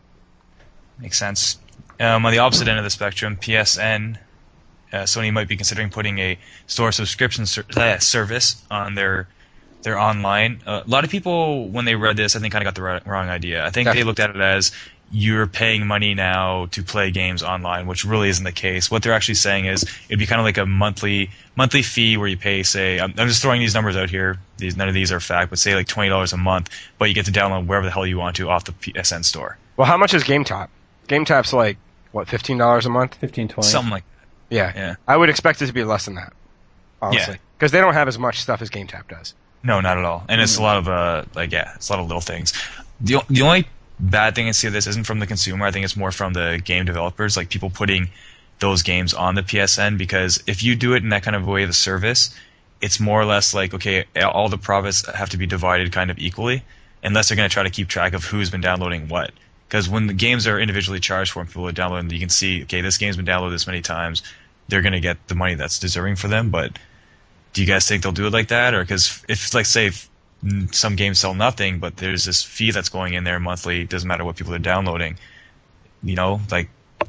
makes sense. Um, on the opposite end of the spectrum, P S N, uh, Sony might be considering putting a store subscription ser- uh, service on their their online. Uh, a lot of people, when they read this, I think kind of got the wrong, wrong idea. I think Gotcha. they looked at it as you're paying money now to play games online, which really isn't the case. What they're actually saying is it'd be kind of like a monthly monthly fee where you pay, say, I'm, I'm just throwing these numbers out here. These none of these are fact, but say like twenty dollars a month, but you get to download wherever the hell you want to off the P S N store. Well, how much is GameTop? GameTop's like what, fifteen dollars a month? fifteen, twenty. Something like Yeah. Yeah. I would expect it to be less than that, honestly, Yeah. because they don't have as much stuff as GameTop does. No, not at all. And it's a lot of uh, like yeah, it's a lot of little things. The o- the only bad thing I see of this isn't from the consumer. I think it's more from the game developers, like people putting those games on the P S N. Because if you do it in that kind of way of the service, it's more or less like, okay, all the profits have to be divided kind of equally, unless they're going to try to keep track of who's been downloading what. Because when the games are individually charged for and people are downloading, you can see, okay, this game's been downloaded this many times, they're going to get the money that's deserving for them. But do you guys think they'll do it like that? Or because if, like, say, if some games sell nothing, but there's this fee that's going in there monthly, it doesn't matter what people are downloading, you know, like,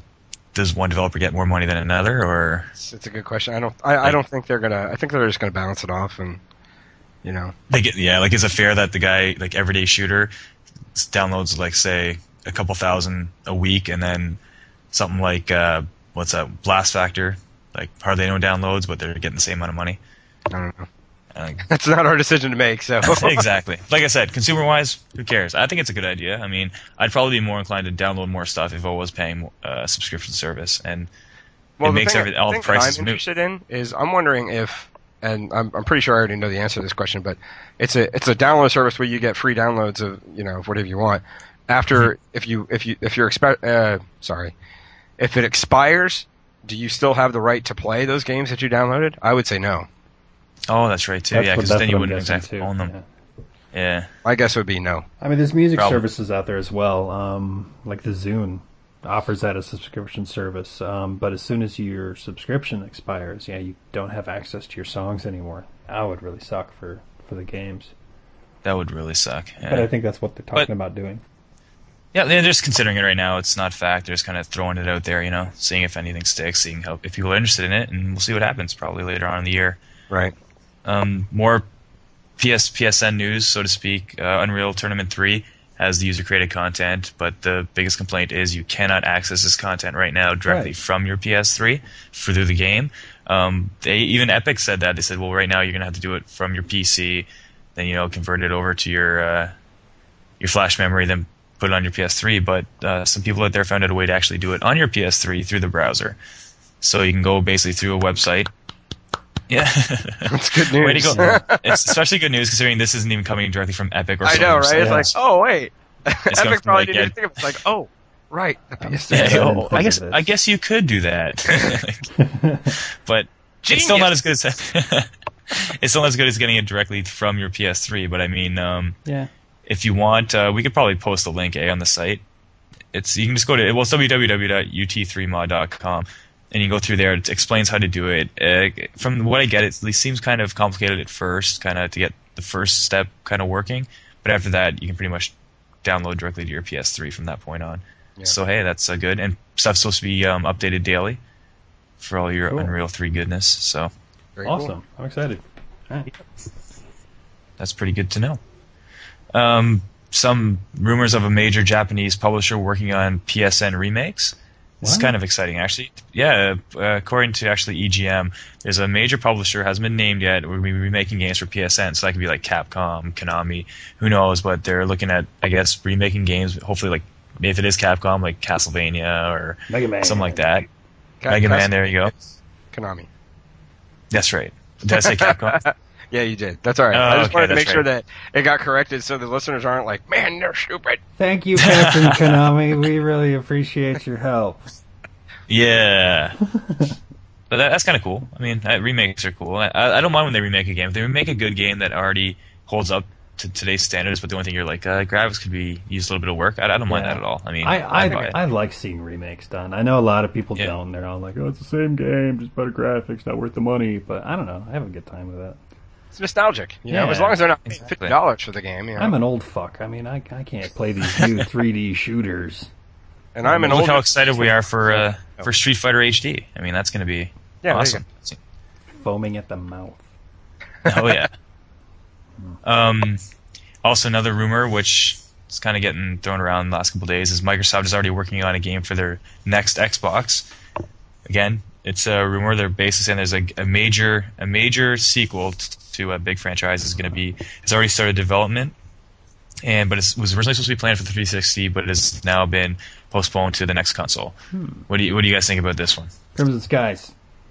does one developer get more money than another? Or It's, it's a good question. I don't. I, I don't think they're gonna. I think they're just gonna balance it off, and you know. they get, yeah, like, is it fair that the guy, like, everyday shooter downloads, like, say, a couple thousand a week, and then something like, uh, what's that, Blast Factor, like, hardly anyone downloads, but they're getting the same amount of money? I don't know. Uh, That's not our decision to make. So exactly. Like I said, consumer-wise, who cares? I think it's a good idea. I mean, I'd probably be more inclined to download more stuff if I was paying a subscription service, and well, it the makes thing, every, all the the thing that prices I'm move. interested in is I'm wondering if, and I'm I'm pretty sure I already know the answer to this question, but it's a it's a download service where you get free downloads of you know of whatever you want. After Mm-hmm. if you if you if you're expi- uh, sorry, if it expires, do you still have the right to play those games that you downloaded? I would say no. Oh, that's right too. That's yeah, what- because that's then you what I'm wouldn't guessing, exactly too. own them. Yeah. Yeah. My guess would be no. I mean, there's music Probably. services out there as well. Um, like the Zune offers that as a subscription service. Um, but as soon as your subscription expires, yeah, you don't have access to your songs anymore. That would really suck for, for the games. That would really suck. Yeah. But I think that's what they're talking But- about doing. Yeah, they're just considering it right now. It's not fact. They're just kind of throwing it out there, you know, seeing if anything sticks, seeing how if people are interested in it, and we'll see what happens probably later on in the year. Right. Um, more P S P S N news, so to speak. Uh, Unreal Tournament three has the user-created content, but the biggest complaint is you cannot access this content right now directly Right. from your P S three for through the game. Um, they even Epic said that. They said, well, right now you're gonna have to do it from your P C, then you know convert it over to your uh, your flash memory, then put it on your P S three. But uh, some people out there found out a way to actually do it on your P S three through the browser. So you can go basically through a website. Yeah. That's good news. Way to go. It's especially good news considering this isn't even coming directly from Epic or I know, right? Sony. It's like, oh wait, coming Epic from, probably like, didn't yeah. even think of it. It's like, oh, right, the P S three. Yeah, I didn't oh, think I of guess this. I guess you could do that. But it's still not as good as it's still not as good as getting it directly from your P S three, but I mean um, Yeah. if you want, uh, we could probably post a link eh, on the site. It's you can just go to well, it's w w w dot u t three mod dot com. and you go through there. It explains how to do it. Uh, from what I get, it seems kind of complicated at first, kind of to get the first step kind of working. But after that, you can pretty much download directly to your P S three from that point on. Yeah. So hey, that's uh, good. And stuff's supposed to be um, updated daily for all your cool. Unreal three goodness. So Very awesome! Cool. I'm excited. Right. That's pretty good to know. Um, some rumors of a major Japanese publisher working on P S N remakes. This what? is kind of exciting, actually. Yeah, uh, according to actually E G M, there's a major publisher, hasn't been named yet, we're going to be remaking games for P S N, so that could be like Capcom, Konami, who knows, but they're looking at, I guess, remaking games, hopefully like, if it is Capcom, like Castlevania or Mega Man. something like that. Ca- Mega Man, there you go. Konami. That's right. Did I say Capcom? Yeah, you did. That's all right. Oh, I just okay, wanted to make right. sure that it got corrected so the listeners aren't like, man, they're stupid. Thank you, Captain Konami. We really appreciate your help. Yeah. But that, that's kind of cool. I mean, uh, remakes are cool. I, I don't mind when they remake a game. If they remake a good game that already holds up to today's standards, but the only thing you're like, uh, graphics could be used a little bit of work, I, I don't mind yeah. that at all. I mean, I I, I, I like seeing remakes done. I know a lot of people yeah. don't. They're all like, oh, it's the same game, just better graphics, not worth the money. But I don't know. I have a good time with it. It's nostalgic, you yeah, know. As long as they're not paying exactly. fifty dollars for the game, you know. I'm an old fuck. I mean, I I can't play these new three D shooters. And I'm an Look old. how excited we are for uh, for Street Fighter H D. I mean, that's going to be yeah, awesome. Foaming at the mouth. Oh yeah. um, also another rumor, which is kind of getting thrown around the last couple of days, is Microsoft is already working on a game for their next Xbox. Again, it's a rumor. They're basically saying there's a, a major a major sequel t- to a big franchise is going to be. It's already started development, and but it was originally supposed to be planned for the three sixty, but it has now been postponed to the next console. Hmm. What do you What do you guys think about this one? Crimson Skies.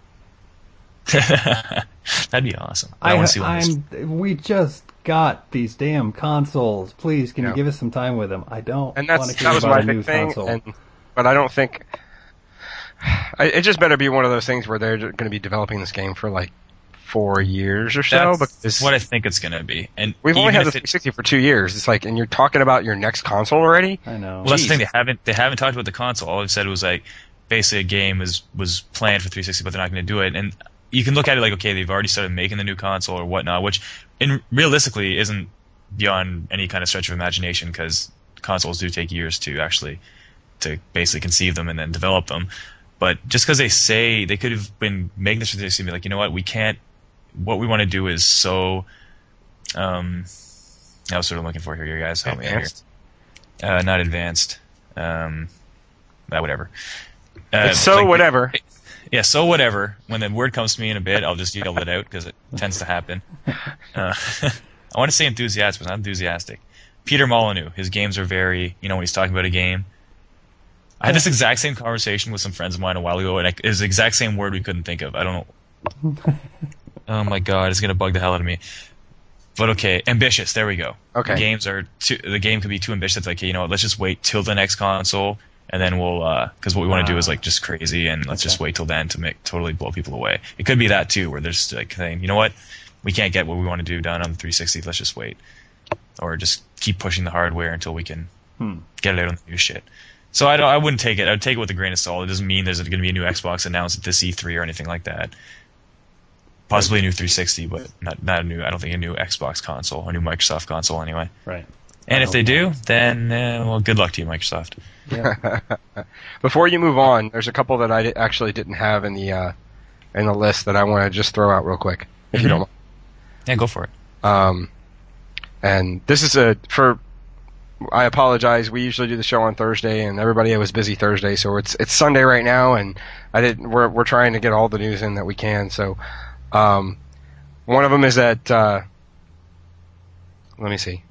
That'd be awesome. I, I want to see one. I'm, this... We just got these damn consoles. Please, can yeah. you give us some time with them? I don't. And that's want to that was my big thing. Console. And, but I don't think. I, it just better be one of those things where they're going to be developing this game for like four years or so. That's because what I think it's going to be. And we've only had the three sixty for two years. It's like, and you're talking about your next console already. I know. Well, that's the thing. They haven't they haven't talked about the console. All they've said was like basically a game was was planned for three sixty, but they're not going to do it. And you can look at it like, okay, they've already started making the new console or whatnot, which in realistically isn't beyond any kind of stretch of imagination because consoles do take years to actually to basically conceive them and then develop them. But just because they say they could have been making this for three sixty, be like, you know what, we can't. What we want to do is so. Um, I was sort of looking for here, you guys. Help me out here. Uh, not advanced. Um, uh, whatever. Uh, it's so like, whatever. Yeah, so whatever. When the word comes to me in a bit, I'll just yell it out because it tends to happen. Uh, I want to say enthusiastic, but not enthusiastic. Peter Molyneux, his games are very, you know, when he's talking about a game. I had this exact same conversation with some friends of mine a while ago, and I, it was the exact same word we couldn't think of. I don't know. Oh my god, it's gonna bug the hell out of me. But okay, ambitious. There we go. Okay. The games are too, the game could be too ambitious. It's like, you know, let's just wait till the next console, and then we'll because uh, what we want to do is like just crazy, and let's okay. just wait till then to make totally blow people away. It could be that too, where there's like saying, you know what, we can't get what we want to do done on the three sixty. Let's just wait, or just keep pushing the hardware until we can hmm. get it out on the new shit. So I don't. I wouldn't take it. I'd take it with a grain of salt. It doesn't mean there's going to be a new Xbox announced at this E three or anything like that. Possibly a new three sixty, but not not a new. I don't think a new Xbox console, a new Microsoft console, anyway. Right. And if they do, then uh, well, good luck to you, Microsoft. Yeah. Before you move on, there's a couple that I di- actually didn't have in the uh, in the list that I want to just throw out real quick, if mm-hmm. you don't mind. Yeah, go for it. Um, and this is a for. I apologize. We usually do the show on Thursday, and everybody was busy Thursday, so it's it's Sunday right now, and I didn't. We're we're trying to get all the news in that we can. So, um, one of them is that. Uh, let me see.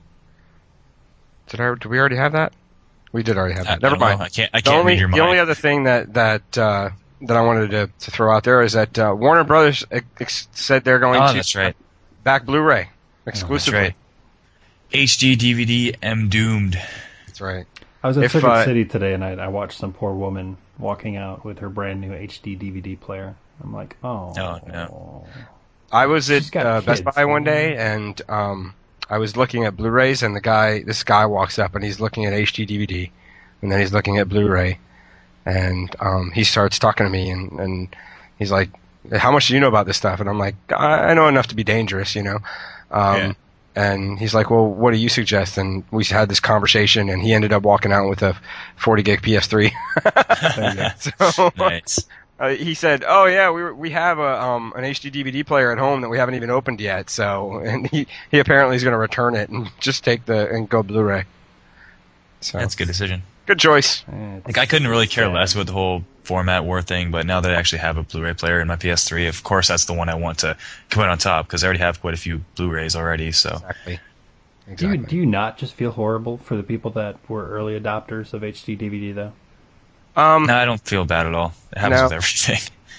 Did I? Did we already have that? We did already have that. I, Never I mind. Know. I can't. I the can't only, read your the mind. only other thing that that uh, that I wanted to, to throw out there is that uh, Warner Brothers ex- said they're going oh, to that's right. back Blu-ray exclusively. Oh, that's right. H D D V D am doomed. That's right. I was in if, Circuit uh, City today, and I, I watched some poor woman walking out with her brand new H D D V D player. I'm like, oh. Oh, no. I was She's at got uh, Best kids, Buy one man. day, and um, I was looking at Blu-rays, and the guy, this guy walks up, and he's looking at H D D V D, and then he's looking at Blu-ray, and um, he starts talking to me, and, and he's like, "How much do you know about this stuff?" And I'm like, "I, I know enough to be dangerous, you know." Um, Yeah. And he's like, "Well, what do you suggest?" And we had this conversation, and he ended up walking out with a forty gig P S three. So, Nice. uh, he said, "Oh yeah, we we have a um an H D D V D player at home that we haven't even opened yet." So, and he he apparently is going to return it and just take the and go Blu-ray. So That's a good decision. good choice. Eh, Like I couldn't really care sad. less about the whole format war thing, but now that I actually have a Blu-ray player in my P S three, of course that's the one I want to come out on top because I already have quite a few Blu-rays already. So Exactly. Do Exactly. you do you not just feel horrible for the people that were early adopters of H D D V D though? um, no, I don't feel bad at all. It happens No. with everything.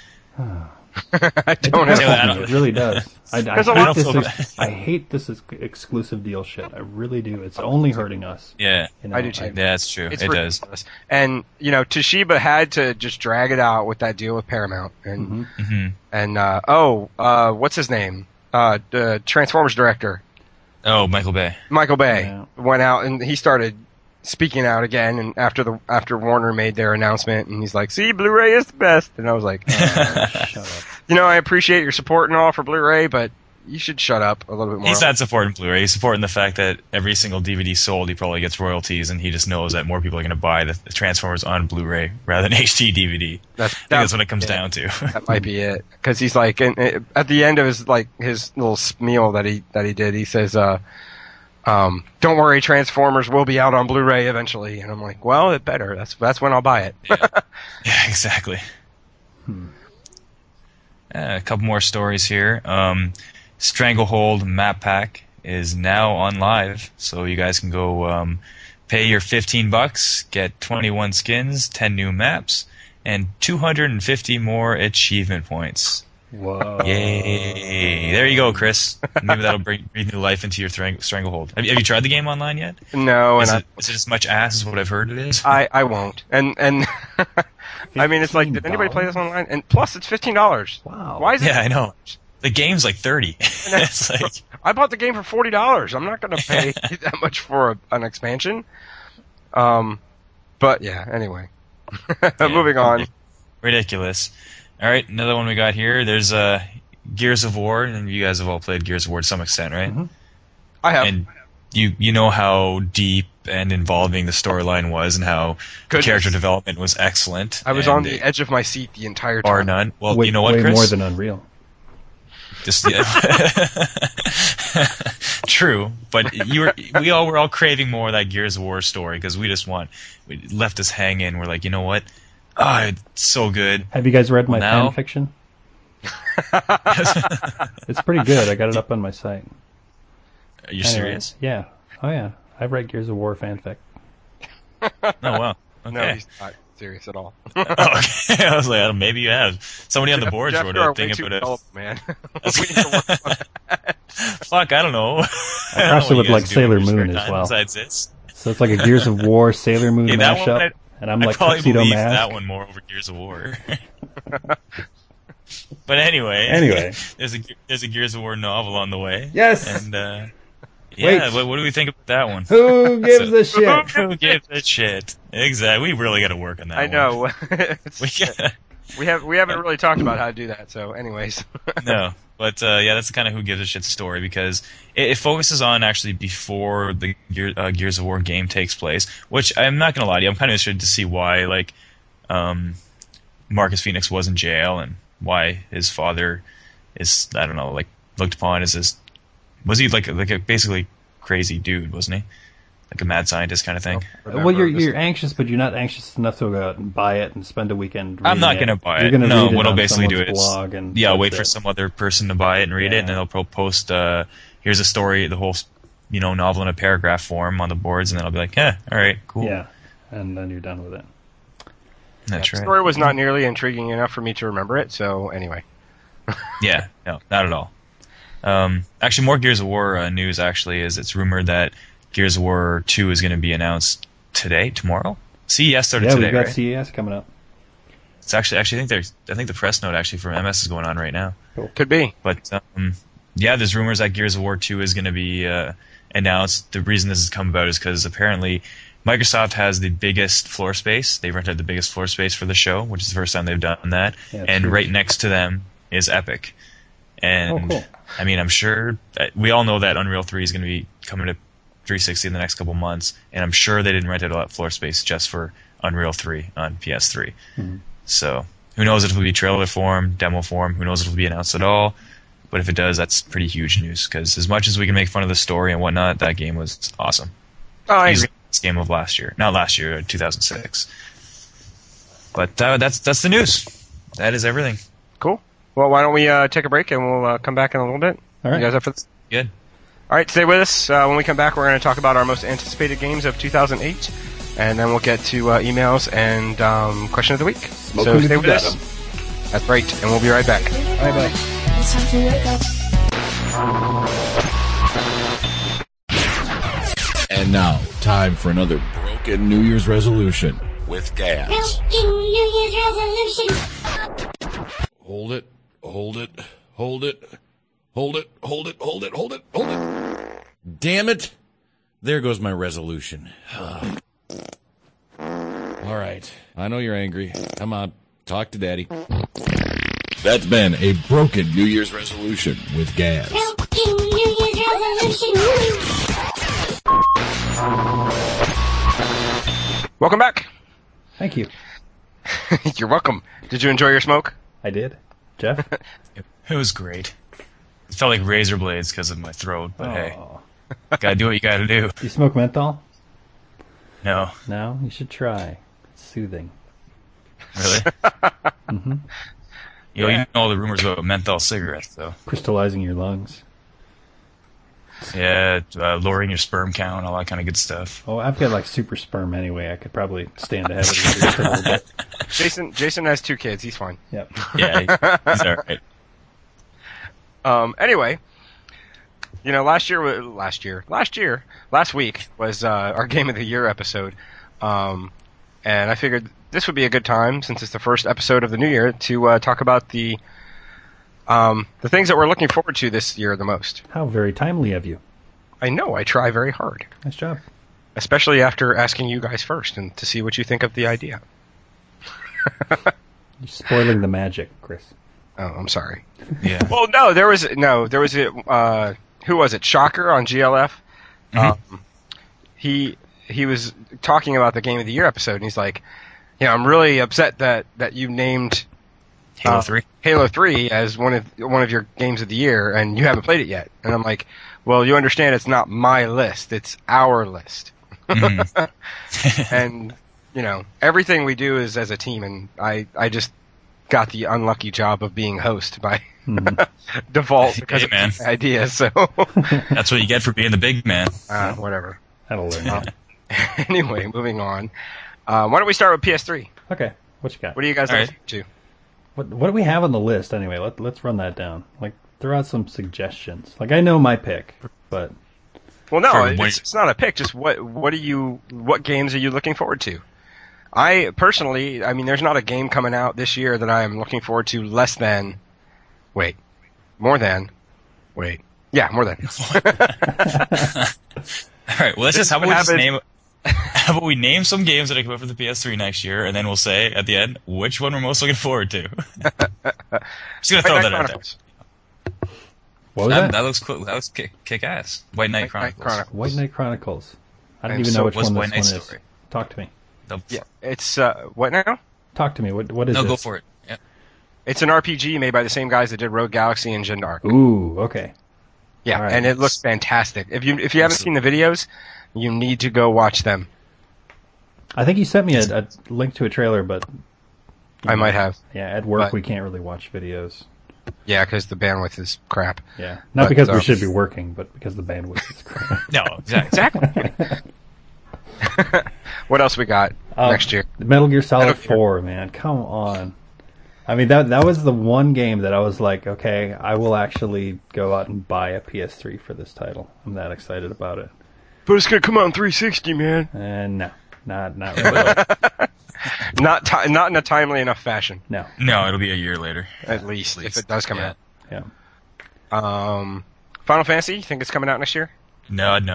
I don't It, have. I don't- it really does. I, I, There's a hate lot this of- ex- I hate this ex- exclusive deal shit. I really do. It's only hurting us. Yeah, You know? I do too. yeah, that's true. It's it does. ridiculous. And you know, Toshiba had to just drag it out with that deal with Paramount, and Mhm. hmm and uh, oh, uh, what's his name? Uh, the Transformers director, Oh, Michael Bay. Michael Bay, Yeah. went out and he started speaking out again. And after the after Warner made their announcement, and he's like, "See, Blu-ray is the best." And I was like, Oh, shut up. you know, I appreciate your support and all for Blu-ray, but you should shut up a little bit more. He's not supporting Blu-ray. He's supporting the fact that every single D V D sold, he probably gets royalties, and he just knows that more people are going to buy the, the Transformers on Blu-ray rather than H D D V D. That's, I think that, that's what it comes yeah, down to. That might be it. Because he's like, and, and at the end of his like his little spiel that he that he did, he says, uh, um, "Don't worry, Transformers will be out on Blu-ray eventually." And I'm like, "Well, it better. That's that's when I'll buy it." yeah. yeah, exactly. Hmm. Uh, a couple more stories here. Um, Stranglehold Map Pack is now on live, so you guys can go um, pay your fifteen bucks, get twenty-one skins, ten new maps, and two hundred fifty more achievement points. Whoa. Yay! There you go, Chris. Maybe that'll bring breathe new life into your Strang- Stranglehold. Have you, have you tried the game online yet? No, Is and it, is it as much ass as what I've heard it is? I, I I won't. And and I mean, it's like, did anybody play this online? And plus, it's fifteen dollars. Wow. Why is it? Yeah, I know. The game's like thirty. It's like I bought the game for forty dollars. I'm not going to pay that much for a, an expansion. Um, but yeah. Anyway, Yeah, moving on. ridiculous. All right, another one we got here. There's uh, Gears of War, and you guys have all played Gears of War to some extent, right? Mhm. I have. And you you know how deep and involving the storyline was, and how Goodness. character development was excellent. I was and on the edge of my seat the entire bar time. none. Well, way, you know what, way Chris? more than Unreal. Just yeah. True, but you were we all were all craving more of that Gears of War story because we just want we left us hanging. We're like, you know what? Ah, it's so good. Have you guys read my Now- fan fiction? It's pretty good. I got it up on my site. Are you Anyway, serious? Yeah. Oh yeah. I've read Gears of War fanfic. Oh wow. Okay. No, he's not serious at all. Oh, okay. I was like, oh, maybe you have. Somebody on the boards Jeff, wrote you are a thing way too about it. developed, man. we need to work on that. Fuck, I don't know. I crossed don't know it what with, you like, guys do in Sailor your spare Moon as time well. Besides this. So it's like a Gears of War Sailor Moon Okay, that one mashup, I- and I'm I like probably Tuxedo believe Mask. that one more over Gears of War. But anyway, Anyway. there's a there's a Gears of War novel on the way. Yes! And uh, yeah, Wait. what, what do we think about that one? Who gives So- a shit? Who gives a shit? Exactly. We really got to work on that. I one. know. It's- We gotta, we have we haven't really talked about how to do that. So, anyways. no, but uh, yeah, that's the kind of who gives a shit story because it, it focuses on actually before the Gear, uh, Gears of War game takes place. Which I'm not gonna lie to you, I'm kind of interested to see why like um, Marcus Phoenix was in jail and why his father is I don't know like looked upon as this was he like like a basically crazy dude, wasn't he? Like a mad scientist kind of thing. Well, you're you're anxious, but you're not anxious enough to go out and buy it and spend a weekend. I'm not reading going to buy You're it. gonna No, read it what I'll on basically do someone's is blog and yeah, that's wait for it. some other person to buy it and read it, Yeah. and then they'll pro- post uh, here's a story, the whole you know novel in a paragraph form on the boards, and then I'll be like, yeah, all right, cool. Yeah, and then you're done with it. That's The right. story was not nearly intriguing enough for me to remember it. So, anyway. Yeah, no, not at all. Um, actually, more Gears of War uh, news. Actually, is it's rumored that Gears of War two is going to be announced today, tomorrow. C E S started Yeah, today, we've got right? C E S coming up. It's actually actually I think there's I think the press note actually from M S is going on right now. Could be. But um, yeah, there's rumors that Gears of War two is going to be uh, announced. The reason this has come about is because apparently Microsoft has the biggest floor space. They rented the biggest floor space for the show, which is the first time they've done that. Yeah, and huge. right next to them is Epic. And Oh, cool. I mean, I'm sure we all know that Unreal three is going to be coming to three sixty in the next couple months, and I'm sure they didn't rent out all that floor space just for Unreal three on P S three. Mm-hmm. So who knows if it'll be trailer form, demo form? Who knows if it'll be announced at all? But if it does, that's pretty huge news, because as much as we can make fun of the story and whatnot, that game was awesome. Oh, I Easily agree. the best game of last year. Not last year, two thousand six. But uh, that's that's the news. That is everything. Cool. Well, why don't we uh, take a break and we'll uh, come back in a little bit. All right. You guys up for this? Good. All right, stay with us. Uh, when we come back, we're going to talk about our most anticipated games of two thousand eight, and then we'll get to uh, emails and um, question of the week. Smoke so them stay if with you us. got 'em. That's right, and we'll be right back. Bye bye. It's time to wake up. And now, time for another broken New Year's resolution with gas. Broken New Year's resolution. Hold it, hold it, hold it, hold it, hold it, hold it, hold it, hold it. Damn it. There goes my resolution. All right. I know you're angry. Come on. Talk to Daddy. That's been a broken New Year's resolution with gas. Broken New Year's resolution. Welcome back. Thank you. You're welcome. Did you enjoy your smoke? I did. Jeff? It was great. It felt like razor blades because of my throat, but hey, Oh. gotta do what you gotta do. You smoke menthol? No, No? You should try. It's soothing. really. Mm-hmm. You know, you know all the rumors about menthol cigarettes, though. Crystallizing your lungs. Yeah, uh, lowering your sperm count, all that kind of good stuff. Oh, I've got like super sperm anyway. I could probably stand ahead of you just a little bit. Jason Jason has two kids. He's fine. Yep. Yeah, he's all right. Um, anyway, you know, last year, wa- last year, last year, last week was uh, our Game of the Year episode, um, and I figured this would be a good time, since it's the first episode of the new year, to uh, talk about the um, the things that we're looking forward to this year the most. How very timely of you. I know I try very hard, Nice job. especially after asking you guys first and to see what you think of the idea. You're spoiling the magic, Chris. Oh, I'm sorry. Yeah. Well, no, there was no, there was a uh, who was it? Shocker on G L F. Um, he he was talking about the Game of the Year episode, and he's like, "You know, I'm really upset that, that you named Halo uh, three. Halo three as one of one of your games of the year, and you haven't played it yet." And I'm like, "Well, you understand, it's not my list; it's our list." Mhm. And you know, everything we do is as a team, and I I just got the unlucky job of being host by Mhm. default because Hey, of man. my idea. So That's what you get for being the big man. uh, whatever. That'll learn you. Anyway, moving on. Uh, why don't we start with P S three? Okay. What you got? What do you guys All like right. to? What What do we have on the list anyway? Let Let's run that down. Like, throw out some suggestions. Like, I know my pick, but Well, no, Sure, it's, what- it's not a pick. Just what what are you? What games are you looking forward to? I personally, I mean, there's not a game coming out this year that I am looking forward to less than. Wait, more than. Wait, yeah, more than. All right. Well, let's This just how is about we what just happens- name how about we name some games that are coming out for the P S three next year, and then we'll say at the end which one we're most looking forward to. Just gonna throw White Knight that out there. Chronicles. what was That, that? that looks cool. That was kick, kick ass. White Knight White Knight Chronicles. Chronicles. White Knight Chronicles. I don't I'm even so- know which what's one White this Knight's one is. story? Talk to me. The- Yeah, it's uh, what now? Talk to me. What What is no, this? go for it. Yeah. It's an R P G made by the same guys that did Rogue Galaxy and Jeanne d'Arc. Ooh, okay. Yeah, All right. and it looks fantastic. If you if you haven't seen the videos, you need to go watch them. I think you sent me a, a link to a trailer, but I might have. yeah, at work But- we can't really watch videos. Yeah, because the bandwidth is crap. Yeah, not But, because we um, should be working, but because the bandwidth is crap. No, exactly. Exactly. What else we got Um, next year? Metal Gear Solid Metal Gear. Four, man, come on. I mean that that was the one game that I was like, okay, I will actually go out and buy a P S three for this title. I'm that excited about it. But it's gonna come out in three sixty, man. And no, not not really. Not ti not in a timely enough fashion, No, No, it'll be a year later. at least, At least. if it does come Yeah. yeah. out. Um, Final Fantasy, you think it's coming out next year? No, no.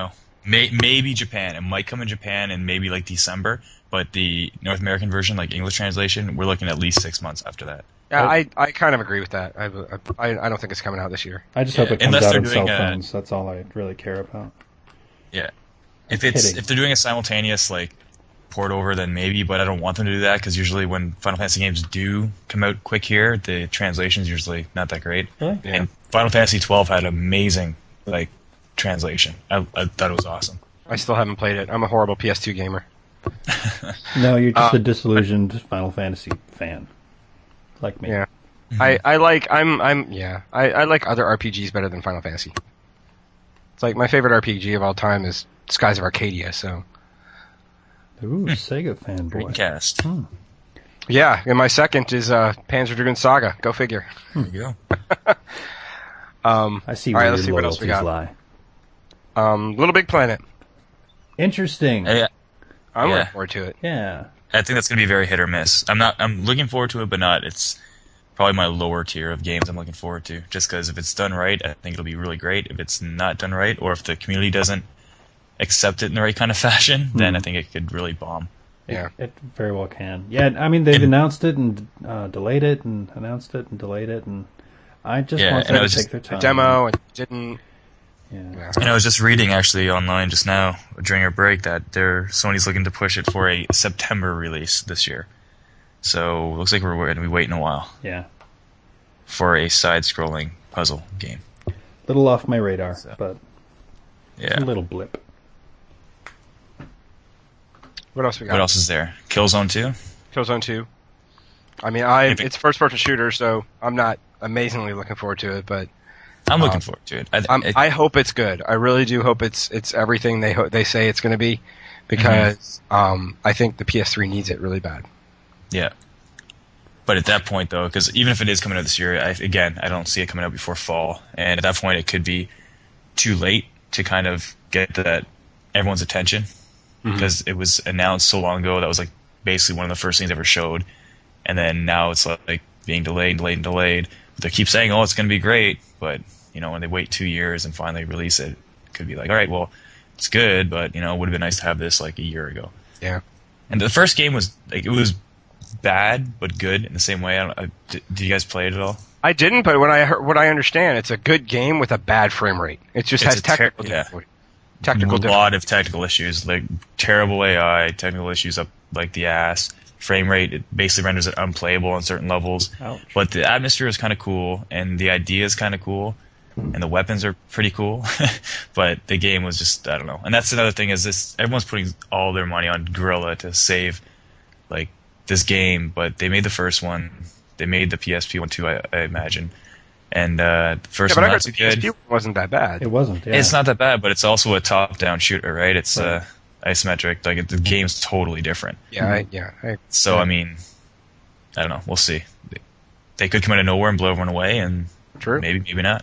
May, maybe Japan. It might come in Japan in maybe like December, but the North American version, like English translation, we're looking at least six months after that. Yeah, I, I kind of agree with that. I, I, I don't think it's coming out this year. I just Yeah, hope it comes unless out they're on cell doing a- phones. That's all I really care about. Yeah. If it's kidding. if they're doing a simultaneous like port over, then maybe, but I don't want them to do that because usually when Final Fantasy games do come out quick here, the translation's usually not that great. Really? Yeah. And Final Fantasy twelve had amazing like translation. I, I thought it was awesome. I still haven't played it. I'm a horrible P S two gamer. No, you're just Uh, a disillusioned Final Fantasy fan, like me. Yeah. I, I like I'm I'm yeah I, I like other R P Gs better than Final Fantasy. It's like my favorite R P G of all time is Skies of Arcadia. So Ooh, Sega fanboy. Dreamcast. Hmm. yeah, and my second is uh, Panzer Dragoon Saga. Go figure. There you go. Um, I see all where right, let's see your what else we loyalties got. lie. Um, Little Big Planet. Interesting. Hey, I'm Yeah. looking forward to it. Yeah. I think that's going to be very hit or miss. I'm not. I'm looking forward to it, but not. It's probably my lower tier of games I'm looking forward to. Just because if it's done right, I think it'll be really great. If it's not done right, or if the community doesn't accept it in the right kind of fashion, then I think it could really bomb. Yeah. It very well can. Yeah, I mean, they've And- announced it and uh, delayed it and announced it and delayed it, and I just Yeah, want and them it was to take just their The time. demo and didn't. Yeah. Yeah. And I was just reading actually online just now during our break that they're Sony's looking to push it for a September release this year. So looks like we're going to be waiting a while Yeah. for a side-scrolling puzzle game. Little off my radar, So, but Yeah. a little blip. What else we got? What else is there? Killzone two. Killzone two. I mean, I Maybe. it's first person shooter, so I'm not amazingly looking forward to it, but I'm looking Um, forward to it. I, I'm, it- I hope it's good. I really do hope it's it's everything they ho- they say it's going to be, because um, I think the P S three needs it really bad. Yeah. But at that point, though, because even if it is coming out this year, I, again, I don't see it coming out before fall. And at that point, it could be too late to kind of get that everyone's attention, because it was announced so long ago. That was like basically one of the first things ever showed. And then now it's like, like being delayed and delayed and delayed. They keep saying, oh, it's going to be great. But, you know, when they wait two years and finally release it, it could be like, all right, well, it's good, but, you know, it would have been nice to have this like a year ago. Yeah. And the first game was like it was bad but good in the same way. I don't, I, did, did you guys play it at all? I didn't, but what I heard, what I understand, it's a good game with a bad frame rate. It just It's has a ter- technical yeah. difficulty. Technical a difficulty. lot of technical issues, like terrible A I, technical issues up like the ass. Frame rate, it basically renders it unplayable on certain levels. Ouch. But the atmosphere is kind of cool, and the idea is kind of cool, and the weapons are pretty cool. But the game was just, I don't know. And that's another thing is this: everyone's putting all their money on Guerrilla to save, like this game. But they made the first one, they made the P S P one too, I, I imagine. And uh, the first Yeah, but I one heard not the too P S good. P wasn't that bad. It wasn't. Yeah. It's not that bad, but it's also a top-down shooter, right? It's Right. uh, isometric. Like it, the game's totally different. Yeah, I, yeah. I, So I mean, I don't know. We'll see. They, they could come out of nowhere and blow everyone away, and True. maybe, maybe not.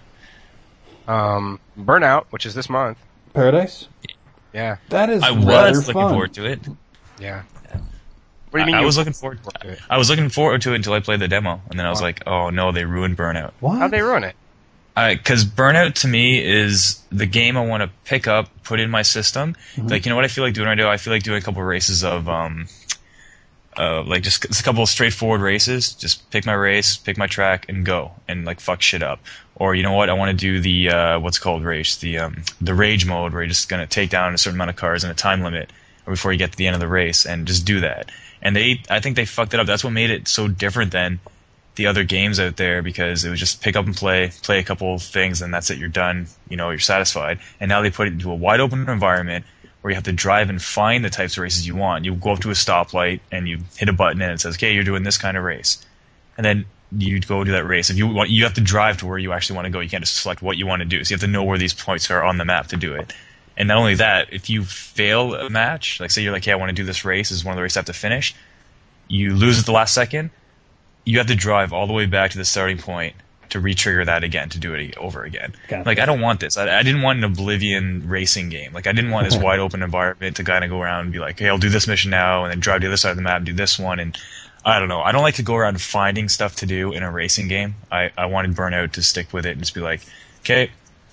Um, Burnout, which is this month. Paradise. Yeah, That is I rather was looking fun. forward to it. yeah. What do you mean? I, I you was looking forward. to it? I was looking forward to it until I played the demo, and then I was Why? like, "Oh no, they ruined Burnout." What? How'd they ruin it? Because Burnout to me is the game I want to pick up, put in my system. Like, you know what I feel like doing right now? I feel like doing a couple races of, um, uh, like just, just a couple of straightforward races. Just pick my race, pick my track, and go, and like fuck shit up. Or you know what? I want to do the uh, what's called race, the um, the rage mode, where you're just gonna take down a certain amount of cars in a time limit before you get to the end of the race, and just do that. And they, I think they fucked it up. That's what made it so different than the other games out there, because it was just pick up and play, play a couple of things, and that's it. You're done. You know, you're satisfied. And now they put it into a wide open environment where you have to drive and find the types of races you want. You go up to a stoplight and you hit a button and it says, "Okay, you're doing this kind of race," and then you go do that race. If you want, you have to drive to where you actually want to go. You can't just select what you want to do. So you have to know where these points are on the map to do it. And not only that, if you fail a match, like say you're like, "Hey, I want to do this race. This is one of the races I have to finish," you lose at the last second. You have to drive all the way back to the starting point to re-trigger that again, to do it over again. Gotcha. Like, I don't want this. I, I didn't want an Oblivion racing game. Like, I didn't want this wide open environment to kind of go around and be like, "Hey, I'll do this mission now," and then drive to the other side of the map and do this one. And I don't know. I don't like to go around finding stuff to do in a racing game. I, I wanted Burnout to stick with it and just be like, "Okay,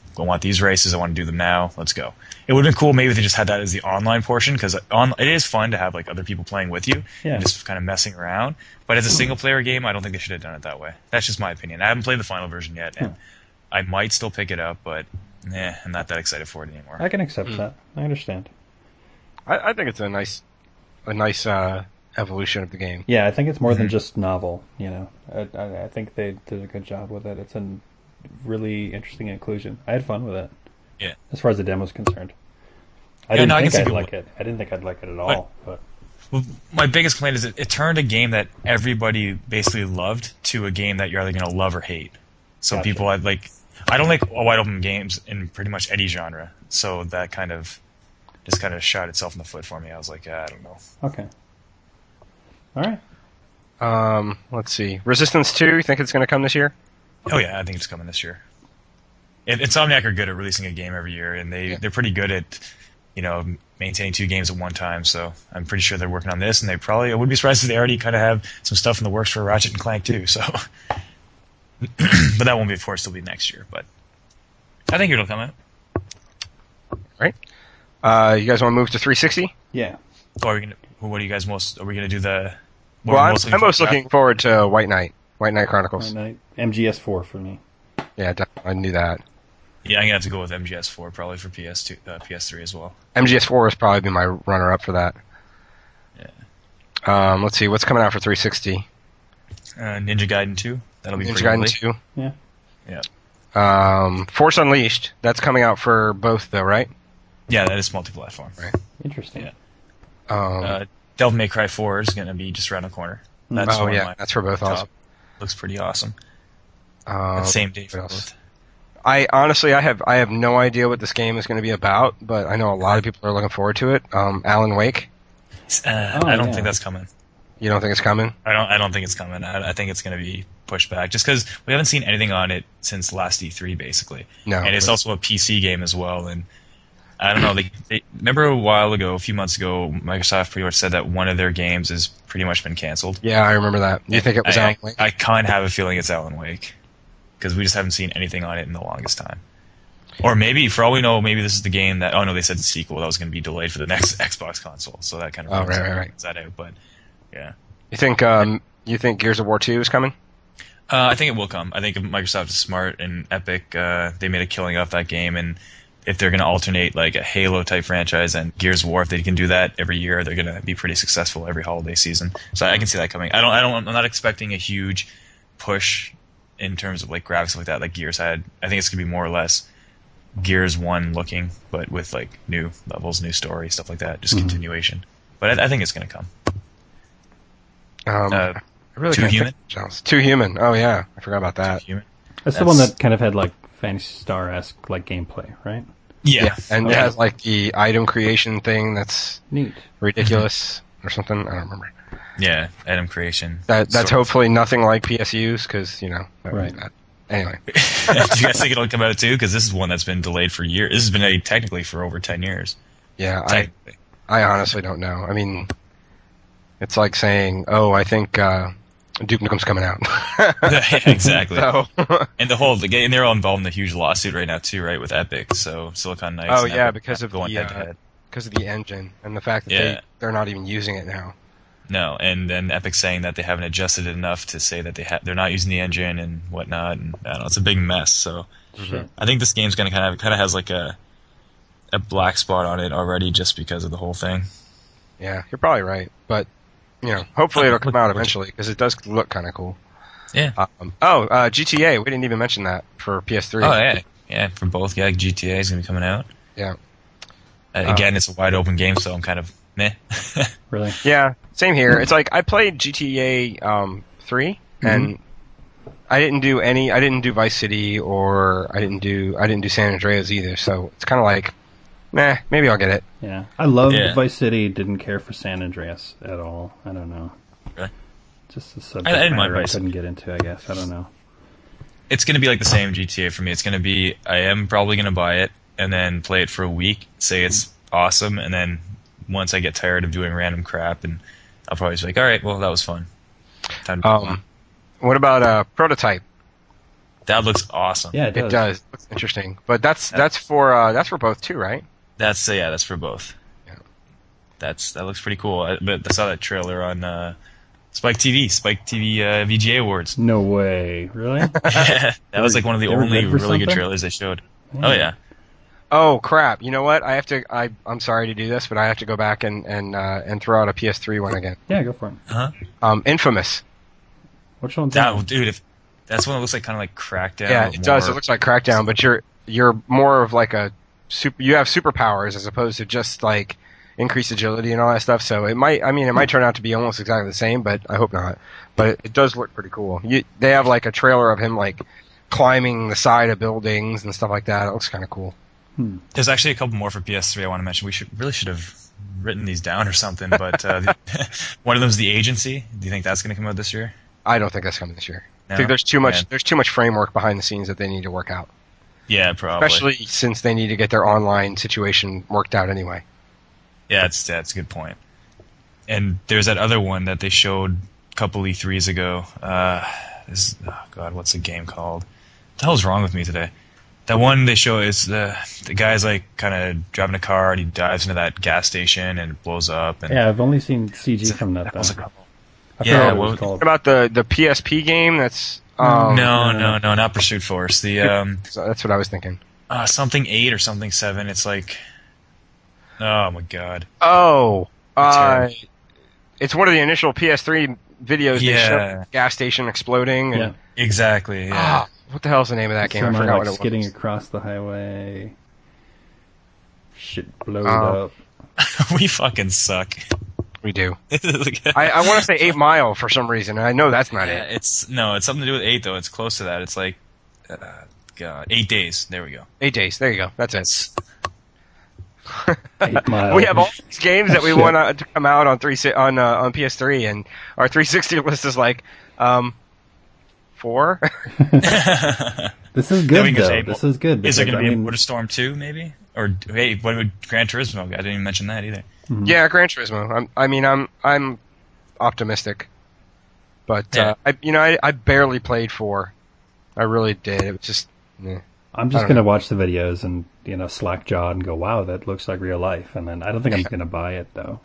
I want these races. I want to do them now. Let's go. It would have been cool maybe if they just had that as the online portion, because on it is fun to have like other people playing with you Yeah. and just kind of messing around. But as a single player game, I don't think they should have done it that way. That's just my opinion. I haven't played the final version yet, and I might still pick it up, but eh, I'm not that excited for it anymore. I can accept that. I understand. I, I think it's a nice, a nice uh, evolution of the game. Yeah, I think it's more than Mhm. just novel. You know, I, I, I think they did a good job with it. It's a really interesting inclusion. I had fun with it. Yeah. As far as the demo's concerned, I Yeah, didn't no, I can think see I'd people- like it. I didn't think I'd like it at all. But Well, my biggest complaint is it, it turned a game that everybody basically loved to a game that you're either going to love or hate. So Gotcha. people, I like, I don't like wide open games in pretty much any genre. So that kind of just kind of shot itself in the foot for me. I was like, ah, I don't know. okay, all right. Um, let's see. Resistance two, you think it's going to come this year? Oh yeah, I think it's coming this year. And Insomniac are good at releasing a game every year, and they Yeah. they're pretty good at, you know, maintaining two games at one time. So I'm pretty sure they're working on this, and they probably I would be surprised if they already kind of have some stuff in the works for Ratchet and Clank too. So, but that won't be, of course, it'll be next year. But I think it'll come out. Right. Uh, you guys want to move to three sixty? Yeah, So are we gonna? What are you guys most? Are we gonna do the? what Well, are we I'm, most looking I'm for most for that? looking forward to White Knight. White Knight Chronicles. Night, M G S four for me. Yeah, definitely. I knew that. Yeah, I'm gonna have to go with M G S four probably for P S two, uh, P S three as well. M G S four has probably been my runner-up for that. Yeah. Um, let's see. What's coming out for three sixty? Uh, Ninja Gaiden two. That'll be Ninja pretty Gaiden early. two. Yeah, Yeah. Um, Force Unleashed. That's coming out for both, though, right? Yeah, that is multi-platform. Right. interesting. Yeah. Um, Uh, Devil May Cry four is going to be just around the corner. That's oh one yeah, of my that's for both. top. Also, Looks pretty awesome. um, Same day what for else? both. I honestly, I have, I have no idea what this game is going to be about, but I know a lot of people are looking forward to it. Um, Alan Wake. Uh, Oh, I don't yeah. think that's coming. You don't think it's coming? I don't. I don't think it's coming. I, I think it's going to be pushed back, just because we haven't seen anything on it since last E three, basically. No. And it's also a P C game as well. And I don't know. They, they remember a while ago, a few months ago, Microsoft pretty much said that one of their games has pretty much been canceled. Yeah, I remember that. You think it was I, Alan Wake? I, I kind of have a feeling it's Alan Wake, because we just haven't seen anything on it in the longest time. Or maybe, for all we know, maybe this is the game that. Oh no, they said the sequel that was going to be delayed for the next Xbox console. So that kind of Oh, brings right, right, right. that out. But yeah. You think, um, you think Gears of War two is coming? Uh, I think it will come. I think if Microsoft is smart and Epic, uh, they made a killing off that game, and if they're going to alternate like a Halo type franchise and Gears of War, if they can do that every year, they're going to be pretty successful every holiday season. So I can see that coming. I don't. I don't. I'm not expecting a huge push in terms of like graphics and stuff like that, like Gears had. I think it's going to be more or less Gears one looking, but with like new levels, new story, stuff like that, just Mhm. continuation. But I, I think it's going to come. Um, Uh, I really Too can't Human? think of else. Too Human. Oh yeah, I forgot about that. Human. That's, the one that kind of had like Phantasy Star esque like gameplay, right? Yeah. and it Okay. has like the item creation thing that's Neat. ridiculous or something. I don't remember. Yeah, Item creation. That that's Sort of. hopefully nothing like P S U's because you know. that would be Right. bad. Anyway, Do you guys think it'll come out too? Because this is one that's been delayed for years. This has been delayed technically for over ten years. yeah, I Technically. I honestly don't know. I mean, it's like saying, oh, I think uh, Duke Nukem's coming out. Yeah, exactly. So, And the whole the game, they're all involved in a huge lawsuit right now too, right, with Epic. So Silicon Knights. oh and yeah, Epic because of going the head to uh, head. because of the engine and the fact that Yeah. they they're not even using it now. No, and then Epic saying that they haven't adjusted it enough to say that they ha- they're not using the engine and whatnot. And I don't know, it's a big mess. So Shit. I think this game's gonna kind of kind of has like a a black spot on it already just because of the whole thing. Yeah, you're probably right, but you know, hopefully it'll come out eventually because it does look kind of cool. Yeah. Um, oh, uh, G T A. We didn't even mention that for P S three. Oh yeah, yeah. For both, yeah. G T A is gonna be coming out. Yeah. Uh, again, it's a wide open game, so I'm kind of meh. Really? Yeah, same here. It's like I played G T A um, three, and I didn't do any. I didn't do Vice City, or I didn't do. I didn't do San Andreas either. So it's kind of like, meh. Maybe I'll get it. Yeah. I loved Yeah. Vice City. Didn't care for San Andreas at all. I don't know. Really? Just a subject I- I didn't mind matter I Vice couldn't get into. I guess I don't know. It's going to be like the same G T A for me. It's going to be, I am probably going to buy it and then play it for a week, say it's awesome, and then once I get tired of doing random crap, and I'll probably be like, all right, well, that was fun. Time to move on. Um, what about uh, Prototype? That looks awesome. Yeah, it does. It does. Looks interesting. But that's that's for uh, that's for both too, right? That's uh, yeah, that's for both. Yeah. That's that looks pretty cool. I, but I saw that trailer on uh, Spike T V, Spike T V uh, V G A Awards. No way. Really? that was like one of the They were only good for really good something? trailers they showed. Oh yeah. Oh crap! You know what? I have to. I I'm sorry to do this, but I have to go back and and uh, and throw out a P S three one again. Yeah, go for it. Huh? Um, Infamous. Which one's That that? dude, if that's one that looks like kind of like Crackdown. Yeah, it does. more- It looks like Crackdown, but you're you're more of like a super. You have superpowers as opposed to just like increased agility and all that stuff. So it might. I mean, it might turn out to be almost exactly the same, but I hope not. But it, it does look pretty cool. You, they have like a trailer of him like climbing the side of buildings and stuff like that. It looks kind of cool. There's actually a couple more for P S three I want to mention. We should really should have written these down or something. But uh, the, one of them is The Agency. Do you think that's going to come out this year? I don't think that's coming this year. No? I think there's too much. Yeah. There's too much framework behind the scenes that they need to work out. Yeah, probably. Especially since they need to get their online situation worked out anyway. Yeah, that's that's a good point. And there's that other one that they showed a couple E threes ago. Uh, this, oh God, what's the game called? What the hell's wrong with me today? That one they show is the the guy's like kind of driving a car and he dives into that gas station and it blows up. And Yeah, I've only seen C G from that. that Though. was a, I yeah, forgot what it well- was called. What about the the P S P game? That's um, no, no, no, not Pursuit Force. The um, so that's what I was thinking. uh, something eight or something seven. It's like, oh my God. Oh, uh, terrible. it's one of the initial P S three videos. They Yeah. showed the gas station exploding. And, Yeah. Exactly. Yeah. ah, what the hell's the name of that game? I Somebody, forgot like, what it skidding was. across the highway. Shit blowed Oh. up. We fucking suck. We do. Like- I, I want to say Eight Mile for some reason, and I know that's not Yeah, it. it's no, it's something to do with eight though. It's close to that. It's like, uh, God, eight days. There we go. Eight Days. There you go. That's it. Eight Mile. We have all these games that we Shit. want uh, to come out on three si- on uh, on P S three, and our three sixty list is like um four. This is Then we good can though. say, This well, is good. Is there because, going to I be mean, a Motorstorm two maybe? Or hey, what would Gran Turismo? I didn't even mention that either. Yeah, Gran Turismo. I'm, I mean, I'm I'm optimistic, but Yeah. uh, I you know I, I barely played four. I really did. It was just. eh. I'm I just don't gonna know. watch the videos and you know slack jawed and go, wow, that looks like real life. And then I don't think I'm gonna buy it though.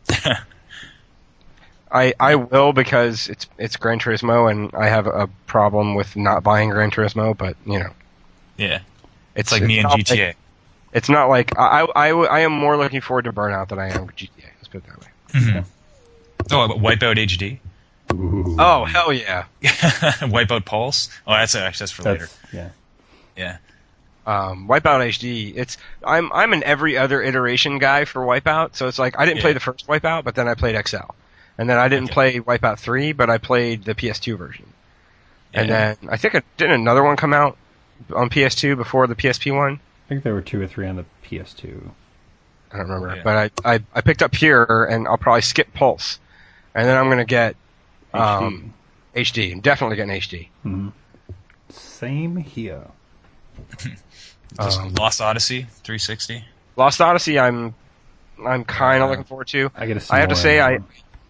I I will because it's it's Gran Turismo, and I have a problem with not buying Gran Turismo. But you know, Yeah, it's it's like me and not G T A. Like, it's not like I, I I am more looking forward to Burnout than I am G T A. Let's put it that way. Oh, but Wipeout H D, Ooh, Oh hell yeah! Wipeout Pulse. Oh, that's actually that's for later. that's yeah. Yeah, Um, Wipeout H D. It's I'm I'm an every other iteration guy for Wipeout, so it's like I didn't play Yeah. the first Wipeout, but then I played X L, and then I didn't Okay. play Wipeout three, but I played the P S two version, and Yeah. then I think it, didn't another one come out on P S two before the P S P one. I think there were two or three on the P S two. I don't remember, Yeah. but I, I I picked up Pure, and I'll probably skip Pulse, and then I'm gonna get um, H D. I'm definitely getting H D. Mhm. Same here. Just Um, Lost Odyssey three sixty. Lost Odyssey. I'm I'm kind of Uh, looking forward to. I gotta. See I have to more say, of I, them.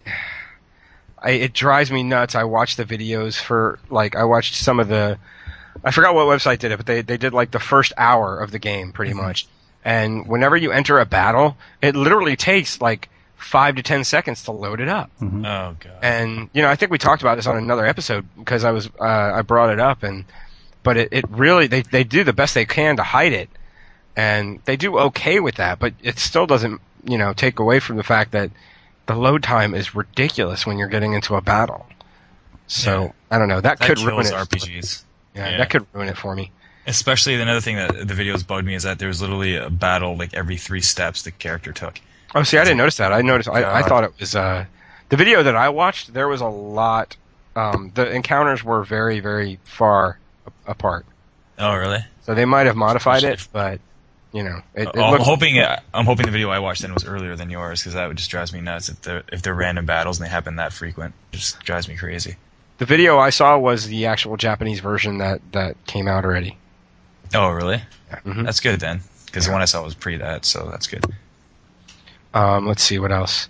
I it drives me nuts. I watch the videos for like I watched some of the. I forgot what website did it, but they they did like the first hour of the game pretty much. And whenever you enter a battle, it literally takes like five to ten seconds to load it up. Mhm. Oh God. And you know, I think we talked about this on another episode because I was uh, I brought it up, and but it, it really they they do the best they can to hide it, and they do okay with that. But it still doesn't you know take away from the fact that the load time is ridiculous when you're getting into a battle. So Yeah. I don't know. That, That could ruin kills it. R P Gs. Yeah, Yeah. that could ruin it for me. Especially another thing that the videos bugged me is that there was literally a battle like every three steps the character took. Oh, see, I didn't notice that. I noticed. I, I God. thought it was uh, the video that I watched. There was a lot. Um, the encounters were very, very far a- apart. Oh really? So they might have modified it, but you know, it, it I'm looks- hoping I'm hoping the video I watched then was earlier than yours because that would just drives me nuts if they're if they're random battles and they happen that frequent. It just drives me crazy. the video I saw was the actual Japanese version that that came out already. Oh really? Mhm. That's good then because the one I saw was pre that, so that's good. Um, let's see what else.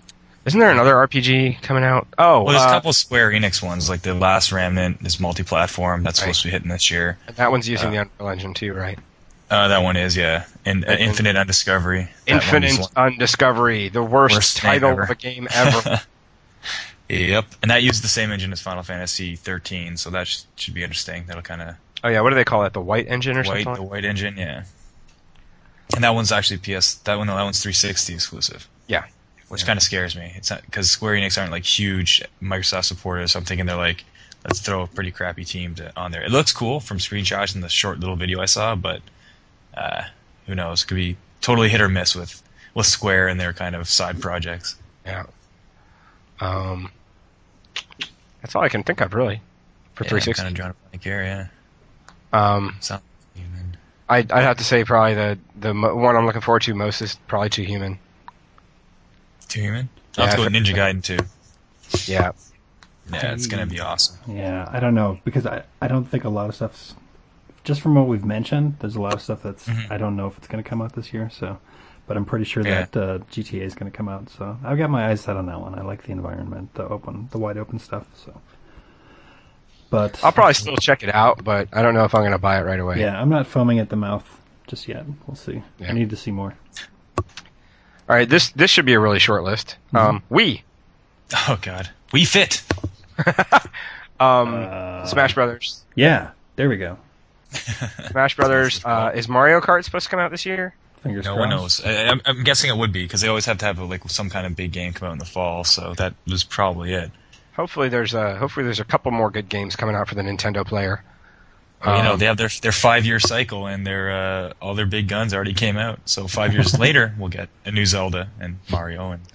Isn't there another R P G coming out? Oh, Well, there's uh, a couple Square Enix ones, like The Last Remnant is multi-platform. That's supposed Right. to be hitting this year. that one's using uh, the Unreal Engine too, right? Uh, that one is, yeah. And uh, And- Infinite Undiscovery. That one is Infinite one- Undiscovery, the worst, Worst name title ever. of a game ever. Yep. And that used the same engine as Final Fantasy thirteen, so that sh- should be interesting. That'll kind of Oh yeah, what do they call it? The White Engine or white, something? the white engine, yeah. And that one's actually P S. That one, that one's three sixty exclusive. Yeah. Which kind of scares me. It's not because Square Enix aren't like huge Microsoft supporters. So I'm thinking they're like, let's throw a pretty crappy team to, on there. It looks cool from screenshots and the short little video I saw, but uh, who knows? Could be totally hit or miss with with Square and their kind of side projects. Yeah. Um, that's all I can think of really for Yeah, three sixty. Kind of drawing a blank here, yeah. Um, Sounds human. I'd, I'd have to say probably the the mo- one I'm looking forward to most is probably Too Human. Too human. I'll have Yeah, to go with I Ninja Gaiden too. Yeah. Yeah, it's gonna be awesome. Yeah, I don't know because I, I don't think a lot of stuff's just from what we've mentioned. There's a lot of stuff that's Mhm. I don't know if it's going to come out this year. So, but I'm pretty sure Yeah. that uh, G T A is going to come out. So I've got my eyes set on that one. I like the environment, the open, the wide open stuff. So, but I'll probably still check it out, but I don't know if I'm going to buy it right away. yeah, I'm not foaming at the mouth just yet. We'll see. Yeah. I need to see more. All right, this this should be a really short list. Um, Wii, Oh god, We Fit. um, Uh, Smash Brothers, Yeah, there we go. Smash Brothers. Uh, is Mario Kart supposed to come out this year? Fingers No crossed. one knows. I, I'm, I'm guessing it would be because they always have to have like some kind of big game come out in the fall. So that was probably it. Hopefully, there's a hopefully there's a couple more good games coming out for the Nintendo player. you know, Um, they have their their five year cycle, and their uh, all their big guns already came out. So five years later, we'll get a new Zelda and Mario. And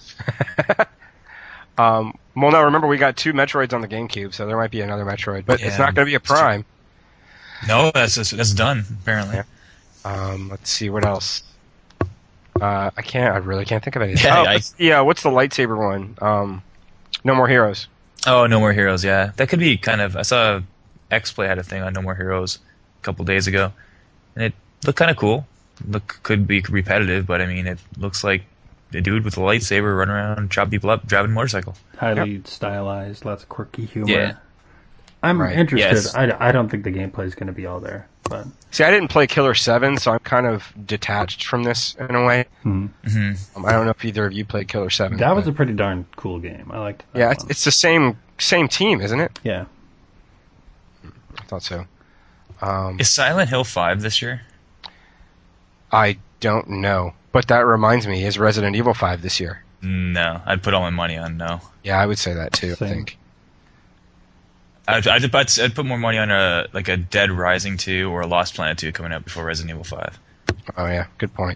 Um, well, no, remember we got two Metroids on the GameCube, so there might be another Metroid, but it's Yeah, not going to be a it's true. Prime. no, that's just, that's done apparently. Yeah. Um, let's see what else. Uh, I can't. I really can't think of anything. Yeah, oh, I- what's, yeah. What's the lightsaber one? Um, No More Heroes. Oh, No More Heroes. Yeah, that could be kind of. I saw X Play had a thing on No More Heroes a couple days ago, and it looked kind of cool. Look, could be repetitive, but I mean, it looks like a dude with a lightsaber running around, chop people up, driving a motorcycle. Highly stylized, lots of quirky humor. Yeah. I'm Right. interested. Yes. I, I don't think the gameplay is going to be all there, but See, I didn't play Killer Seven, so I'm kind of detached from this in a way. hmm. hmm Um, I don't know if either of you played Killer Seven. that was but- a pretty darn cool game. I liked that yeah. It's, one. it's the same same team, isn't it? yeah. I thought so. Um, Is Silent Hill five this year? I don't know, but that reminds me: is Resident Evil Five this year? No, I'd put all my money on no. Yeah, I would say that too. Same. I think. I'd, I'd, I'd, I'd put more money on a like a Dead Rising two or a Lost Planet two coming out before Resident Evil five. Oh yeah, good point.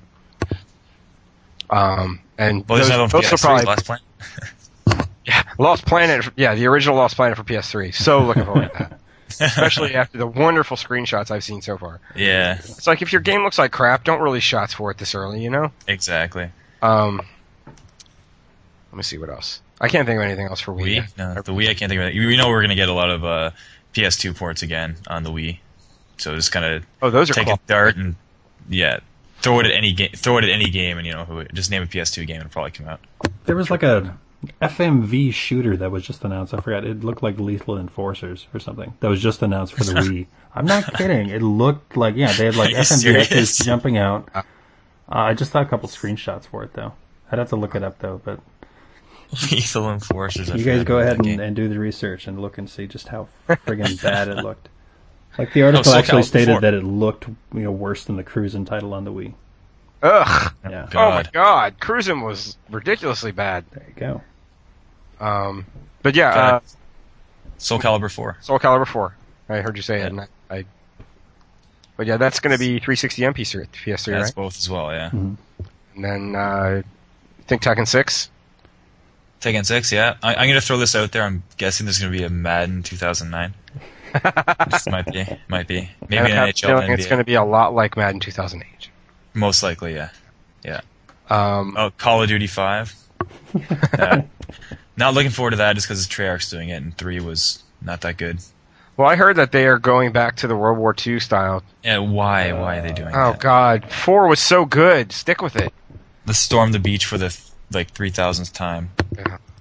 Um, and Well, there's those, another one for those P S are three, probably Lost Planet. yeah, Lost Planet. Yeah, the original Lost Planet for P S three. So looking forward to that, especially after the wonderful screenshots I've seen so far. Yeah, It's like if your game looks like crap, don't release shots for it this early. You know. exactly. Um, let me see what else. I can't think of anything else for Wii. Wii? No, the Wii. I can't think of it. We know we're gonna get a lot of uh, P S two ports again on the Wii. So just kind of Oh, those are take cool. a dart and yeah, throw it at any game. Throw it at any game, and you know, who just name a P S two game and it'll probably come out. There was like a F M V shooter that was just announced. I forgot. It looked like Lethal Enforcers or something. That was just announced for the Wii. I'm not kidding. It looked like, yeah, they had like Are you F M V X's serious? jumping out. Uh, I just saw a couple screenshots for it though. I'd have to look it up though, but Lethal Enforcers. I you guys forgot go about ahead that and, game. and do the research and look and see just how friggin' bad it looked. Like the article Soul actually Calibur stated four. that it looked, you know, worse than the Cruisin' title on the Wii. Ugh. Yeah, God. Oh my God, Cruisin' was ridiculously bad. there you go. Um, but yeah, uh, God. Soul Calibur four. Soul Calibur four. I heard you say Yeah. it, and I, I. But yeah, that's going to be three sixty M P P S three, That's right? both as well. Yeah. Mhm. And then uh, I think Tekken six. Tekken six. Yeah. I, I'm gonna throw this out there. I'm guessing there's gonna be a Madden two thousand nine. might be. Might be. Maybe I an have N a H L. feeling N B A. it's going to be a lot like Madden two thousand eight. Most likely. Yeah. Yeah. Um, Oh, Call of Duty five. uh, not looking forward to that just because Treyarch's doing it, and three was not that good. Well, I heard that they are going back to the World War Two style. Yeah, why? Why are they doing Oh that? God, four was so good. Stick with it. Let's storm the beach for the th- like three thousandth time. Yeah.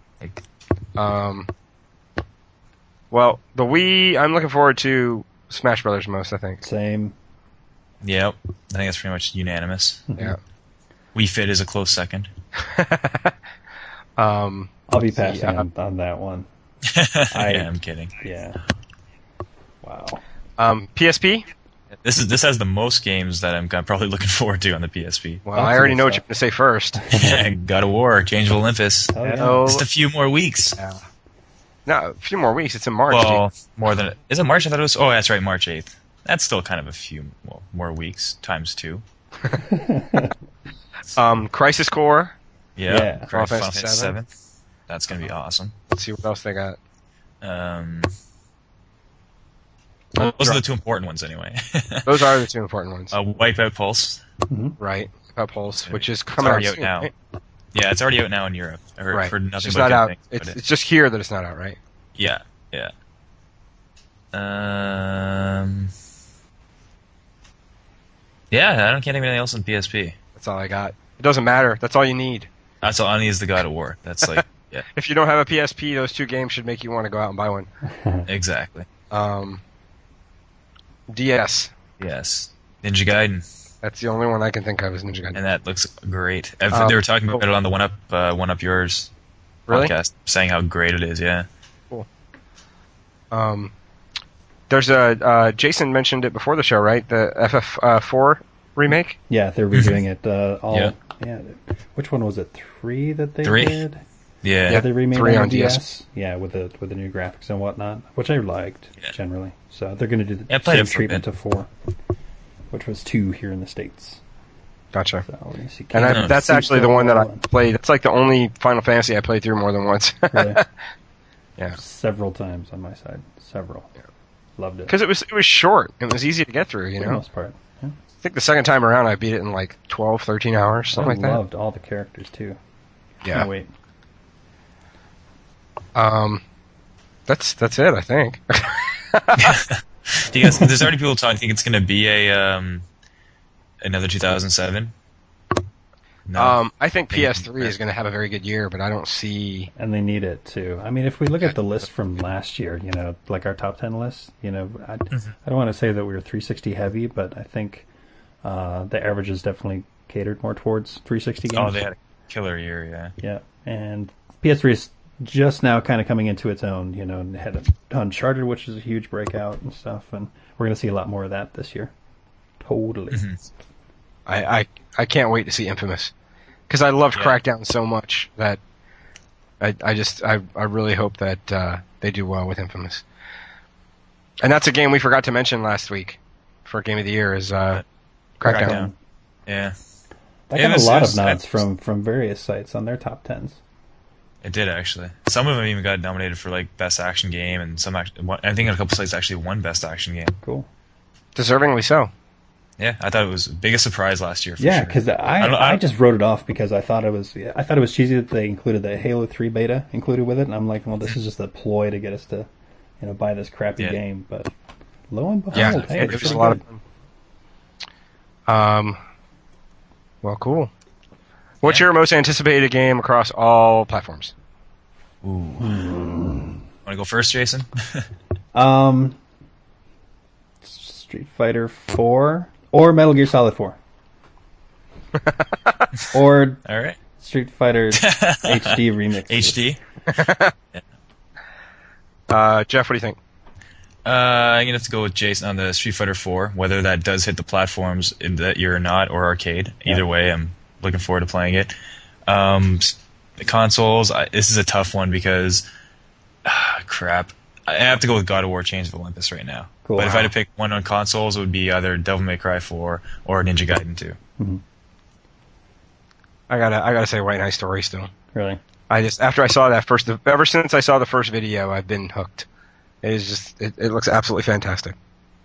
Um, well, the Wii, I'm looking forward to Smash Brothers most, I think. Same. Yep. I think that's pretty much unanimous. Yeah. Wii Fit is a close second. um, I'll be passing yeah. on, on that one. I, yeah, I'm kidding. Yeah. Wow. Um, P S P? This is this has the most games that I'm probably looking forward to on the P S P. Well, I already know what you're going to say first. God of War, Change of Olympus. Oh, yeah. Oh, Just a few more weeks. yeah. No, a few more weeks. It's in March. Well, more than is it March? I thought it was. Oh, that's right, March eighth. That's still kind of a few well, more weeks times two. um, Crisis Core. Yeah, Yeah. Final Final Fantasy Fantasy seven. That's gonna be awesome. Let's see what else they got. Um, well, those are the two important ones, anyway. Those are the two important ones. uh, Wipeout Pulse. Right. Up Pulse, which is It's coming already out out soon, now. right? Yeah, it's already out now in Europe. I heard, Right. heard It's nothing just but not good out. things It's, about it. it's just here that it's not out, right? Yeah, yeah. Um, yeah, I don't can't think of anything else on P S P. That's all I got. It doesn't matter. That's all you need. That's all I need is the God of War. That's like, yeah, If you don't have a P S P, those two games should make you want to go out and buy one. exactly. Um, D S. Yes, Ninja Gaiden, That's the only one I can think of is Ninja Gaiden. and that looks great. I've, Um, they were talking about cool. it on the One Up, uh, One Up Yours Really? podcast, saying how great it is. Yeah. Um, there's a uh, Jason mentioned it before the show, right? The F F four remake. Yeah, they're redoing it. Uh, all. Yeah. Yeah. Which one was it? Three that they Three. did. Yeah. Yeah, they remade three it on on D D S. S. Yeah, with the with the new graphics and whatnot, which I liked Yeah. generally. So they're going to do the Yeah, I played same it for a treatment bit. to four, which was two here in the States. Gotcha. So we're gonna see And I, Kingdom that's of actually the one that I Seasons played. That's like the only Final Fantasy I played through more than once. Really? Yeah. Several times on my side. Several. Loved it. Because it was it was short. It was easy to get through. You For know. the most part. Yeah. I think the second time around I beat it in like twelve, thirteen hours, something I like that. loved all the characters too. Yeah. Can't wait. Um, that's that's it. I think. Do you guys, there's already people talking. Think it's going to be a um, another two thousand seven. No. Um, I think Thank P S you. three is going to have a very good year, but I don't see. And they need it too. I mean, if we look at the list from last year, you know, like our top ten list, you know, I, I don't want to say that we were three sixty heavy, but I think uh, the average is definitely catered more towards three sixty games. Oh, they had a killer year. Yeah. Yeah, and P S three is just now kind of coming into its own, you know, and had Uncharted, which is a huge breakout and stuff, and we're going to see a lot more of that this year. Totally. I I, I can't wait to see Infamous because I loved Yeah. Crackdown so much that I I just I I really hope that uh, they do well with Infamous. And that's a game we forgot to mention last week for Game of the Year is uh, Crackdown. Crackdown. Yeah. That Yeah, got it was- a lot it was- of nods I- from, from various sites on their top tens. It did actually. Some of them even got nominated for like best action game, and some act- one, I think a couple sites actually won best action game. Cool. Deservingly so. Yeah, I thought it was the biggest surprise last year. For Yeah, sure. because I, I don't- I, I- just wrote it off because I thought it was I thought it was cheesy that they included the Halo three beta included with it, and I'm like, well, this is just a ploy to get us to, you know, buy this crappy Yeah. game. But lo and behold, Yeah, hey, it it's was pretty a lot of good. fun. Um, well, cool. What's Yeah. your most anticipated game across all platforms? Ooh. Want to go first, Jason? Um, Street Fighter four or Metal Gear Solid four, or All right. Street Fighter H D remix. H D. Uh, Jeff, what do you think? Uh, I'm gonna have to go with Jason on the Street Fighter four. Whether that does hit the platforms in that year or not, or arcade. Either Yeah. way, I'm looking forward to playing it. Um, s- the consoles. I, this is a tough one because, ah, crap. I have to go with God of War: Chains of Olympus right now. Cool. But if I had to pick one on consoles, it would be either Devil May Cry four or Ninja Gaiden two. I gotta I gotta say White Knight Story still. Really? I just after I saw that first ever since I saw the first video, I've been hooked. It is just it, it looks absolutely fantastic.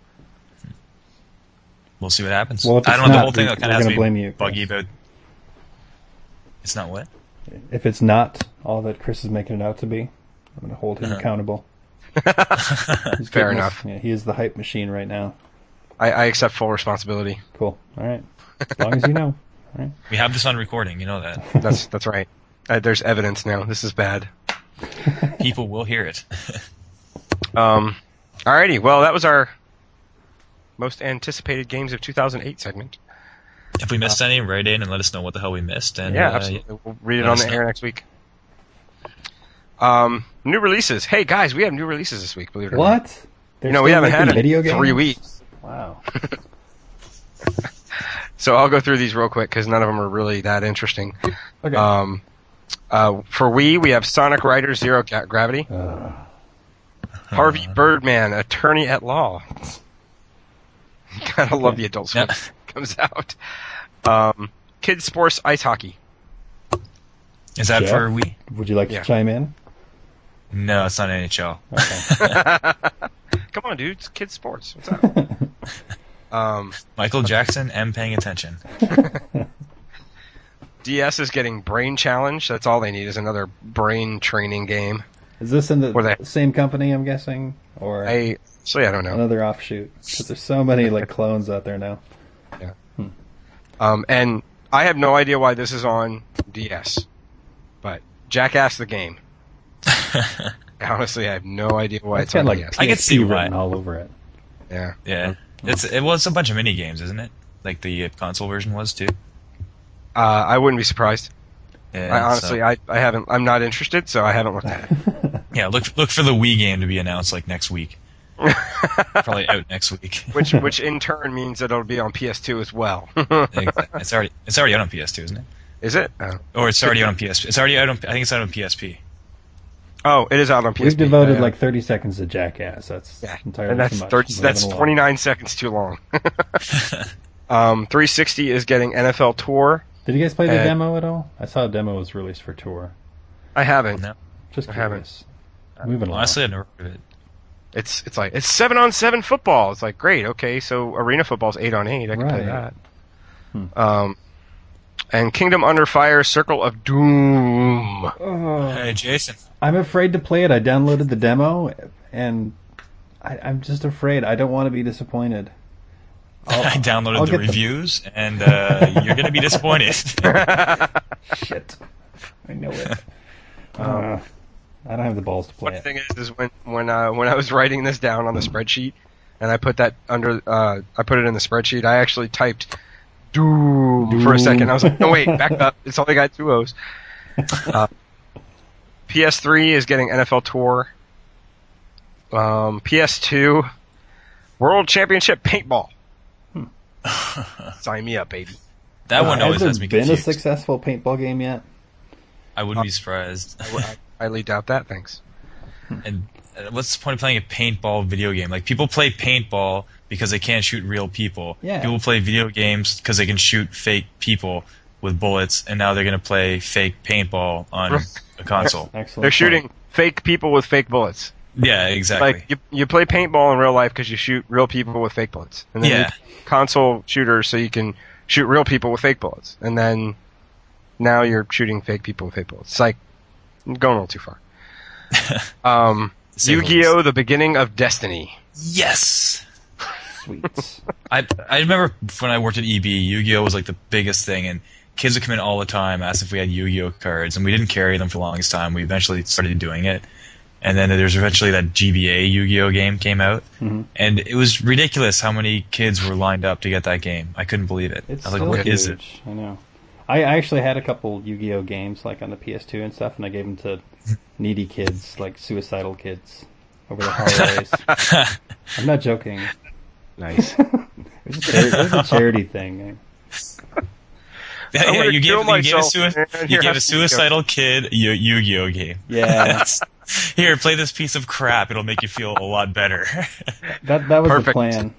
We'll see what happens. Well, if I it's don't know. The not, whole thing we- kind we're of has gonna to blame be you, buggy Chris. about. It's not what? If it's not all that Chris is making it out to be, I'm going to hold him Uh-huh. accountable. He's Fair getting us- enough. Yeah, he is the hype machine right now. I, I accept full responsibility. Cool. All right. As long as you know. All right. We have this on recording. You know that. That's that's right. Uh, there's evidence now. This is bad. People will hear it. Um, alrighty, well, that was our most anticipated games of two thousand eight segment. If we missed any, write in and let us know what the hell we missed. And Yeah, uh, absolutely. We'll read it let on us the know. air next week. Um, new releases. Hey, guys, we have new releases this week, believe it or not. What? You know, we haven't had it video in games? three weeks. Wow. So I'll go through these real quick because none of them are really that interesting. Okay. Um, uh, for Wii, we have Sonic Riders Zero Ga- Gravity. Uh, Harvey Birdman, Attorney at Law. Gotta love the Adult Swim. Yeah. Comes out. Um, Kids Sports Ice Hockey. Is that Jeff? for Wii? would you like Yeah. to chime in? No, it's not N H L. Okay. Come on, dude. It's kids sports. What's up? um, Michael Jackson, am paying attention. D S is getting Brain Challenge. That's all they need is another brain training game. Is this in the Or they- same company, I'm guessing? Or I so I don't know. another offshoot? Because there's so many like clones out there now. Um, and I have no idea why this is on D S, but Jackass the game. Honestly, I have no idea why It's it's got on like D S. I can P S see P why. written all over it. Yeah. Yeah, it's it was a bunch of mini games, isn't it? Like the uh, console version was too. Uh, I wouldn't be surprised. Yeah, I honestly, so- I, I haven't. I'm not interested, so I haven't looked at it. yeah. Look look for the Wii game to be announced like next week. Probably out next week. which, which in turn means that it'll be on P S two as well. It's already it's already out on P S two, isn't it? Is it? Oh. Or it's already out on P S P. It's already out on. I think it's out on P S P. Oh, it is out on P S P. We've devoted Yeah, yeah. like thirty seconds to Jackass. That's Yeah, entirely and that's too much. thirty, Leave that's it alone. twenty-nine seconds too long. um, three sixty is getting N F L Tour. Did you guys play the Uh, demo at all? I saw a demo was released for Tour. I haven't. No, Just I haven't. curious. Moving along. honestly, I've never heard of it. It's it's like it's seven on seven football. It's like great, okay. So arena football's eight on eight. I can play Right. that. Hmm. Um, and Kingdom Under Fire: Circle of Doom. Oh. Hey, Jason. I'm afraid to play it. I downloaded the demo, and I, I'm just afraid. I don't want to be disappointed. I'll- I downloaded I'll the get the- reviews, and uh, you're going to be disappointed. Shit. I know it. Uh, I don't have the balls to play Funny it. thing is, is when when uh, when I was writing this down on the spreadsheet, and I put that under, uh, I put it in the spreadsheet. I actually typed Doom, for a second. I was like, no wait, back up. It's only got two O's. Uh, P S three is getting N F L Tour. Um, P S two, World Championship Paintball. Sign me up, baby. That one Uh, always has has there me been confused. a successful paintball game yet? I wouldn't be surprised. I, I highly doubt that. Thanks. And uh, what's the point of playing a paintball video game? Like, people play paintball because they can't shoot real people. Yeah. People play video games because they can shoot fake people with bullets, and now they're going to play fake paintball on a console. Excellent. They're shooting fake people with fake bullets. Yeah, exactly. Like you, you play paintball in real life because you shoot real people with fake bullets, and then Yeah. you console shooters so you can shoot real people with fake bullets, and then now you're shooting fake people with fake bullets. It's like going a little too far. Um, Say the Yu-Gi-Oh! The Beginning of Destiny. Yes! Sweet. I I remember when I worked at E B, Yu-Gi-Oh was like the biggest thing, and kids would come in all the time, ask if we had Yu-Gi-Oh cards, and we didn't carry them for the longest time. We eventually started doing it, and then there's eventually that G B A Yu-Gi-Oh game came out, Mhm. and it was ridiculous how many kids were lined up to get that game. I couldn't believe it. It's I was still like, what huge. is it? I know. I I actually had a couple Yu-Gi-Oh games like on the P S two and stuff, and I gave them to needy kids, like suicidal kids, over the holidays. I'm not joking. Nice. It was a, chari- it was a charity thing. Yeah, I'm yeah, gonna you kill gave, you gave, a, myself, sui- man. you Here, gave have a some Yu-Gi-Oh. suicidal kid a Yu- Yu-Gi-Oh game. Yeah, Here, play this piece of crap. It'll make you feel a lot better. that that was Perfect. the plan.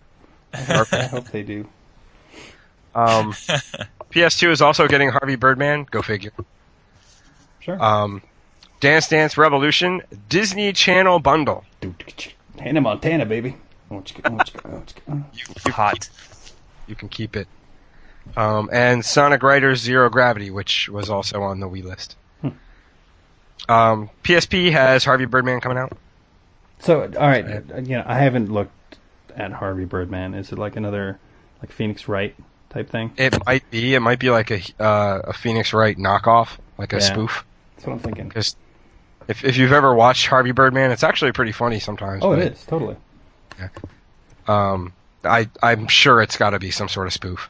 I hope they do. Um, P S two is also getting Harvey Birdman. Go figure. Sure. Um, Dance Dance Revolution Disney Channel bundle. Hannah Montana, baby. I want you- I want you- I want you- You, you, Hot. you can keep it. Um, and Sonic Riders Zero Gravity, which was also on the Wii list. Hmm. Um, P S P has Harvey Birdman coming out. So, all right, uh, you know, I haven't looked at Harvey Birdman. Is it like another, like Phoenix Wright type thing? It might be. It might be like a uh, a Phoenix Wright knockoff, like a Yeah. spoof. That's what I'm thinking. Because If if you've ever watched Harvey Birdman, it's actually pretty funny sometimes. Oh, but, it is totally. Um, I I'm sure it's got to be some sort of spoof.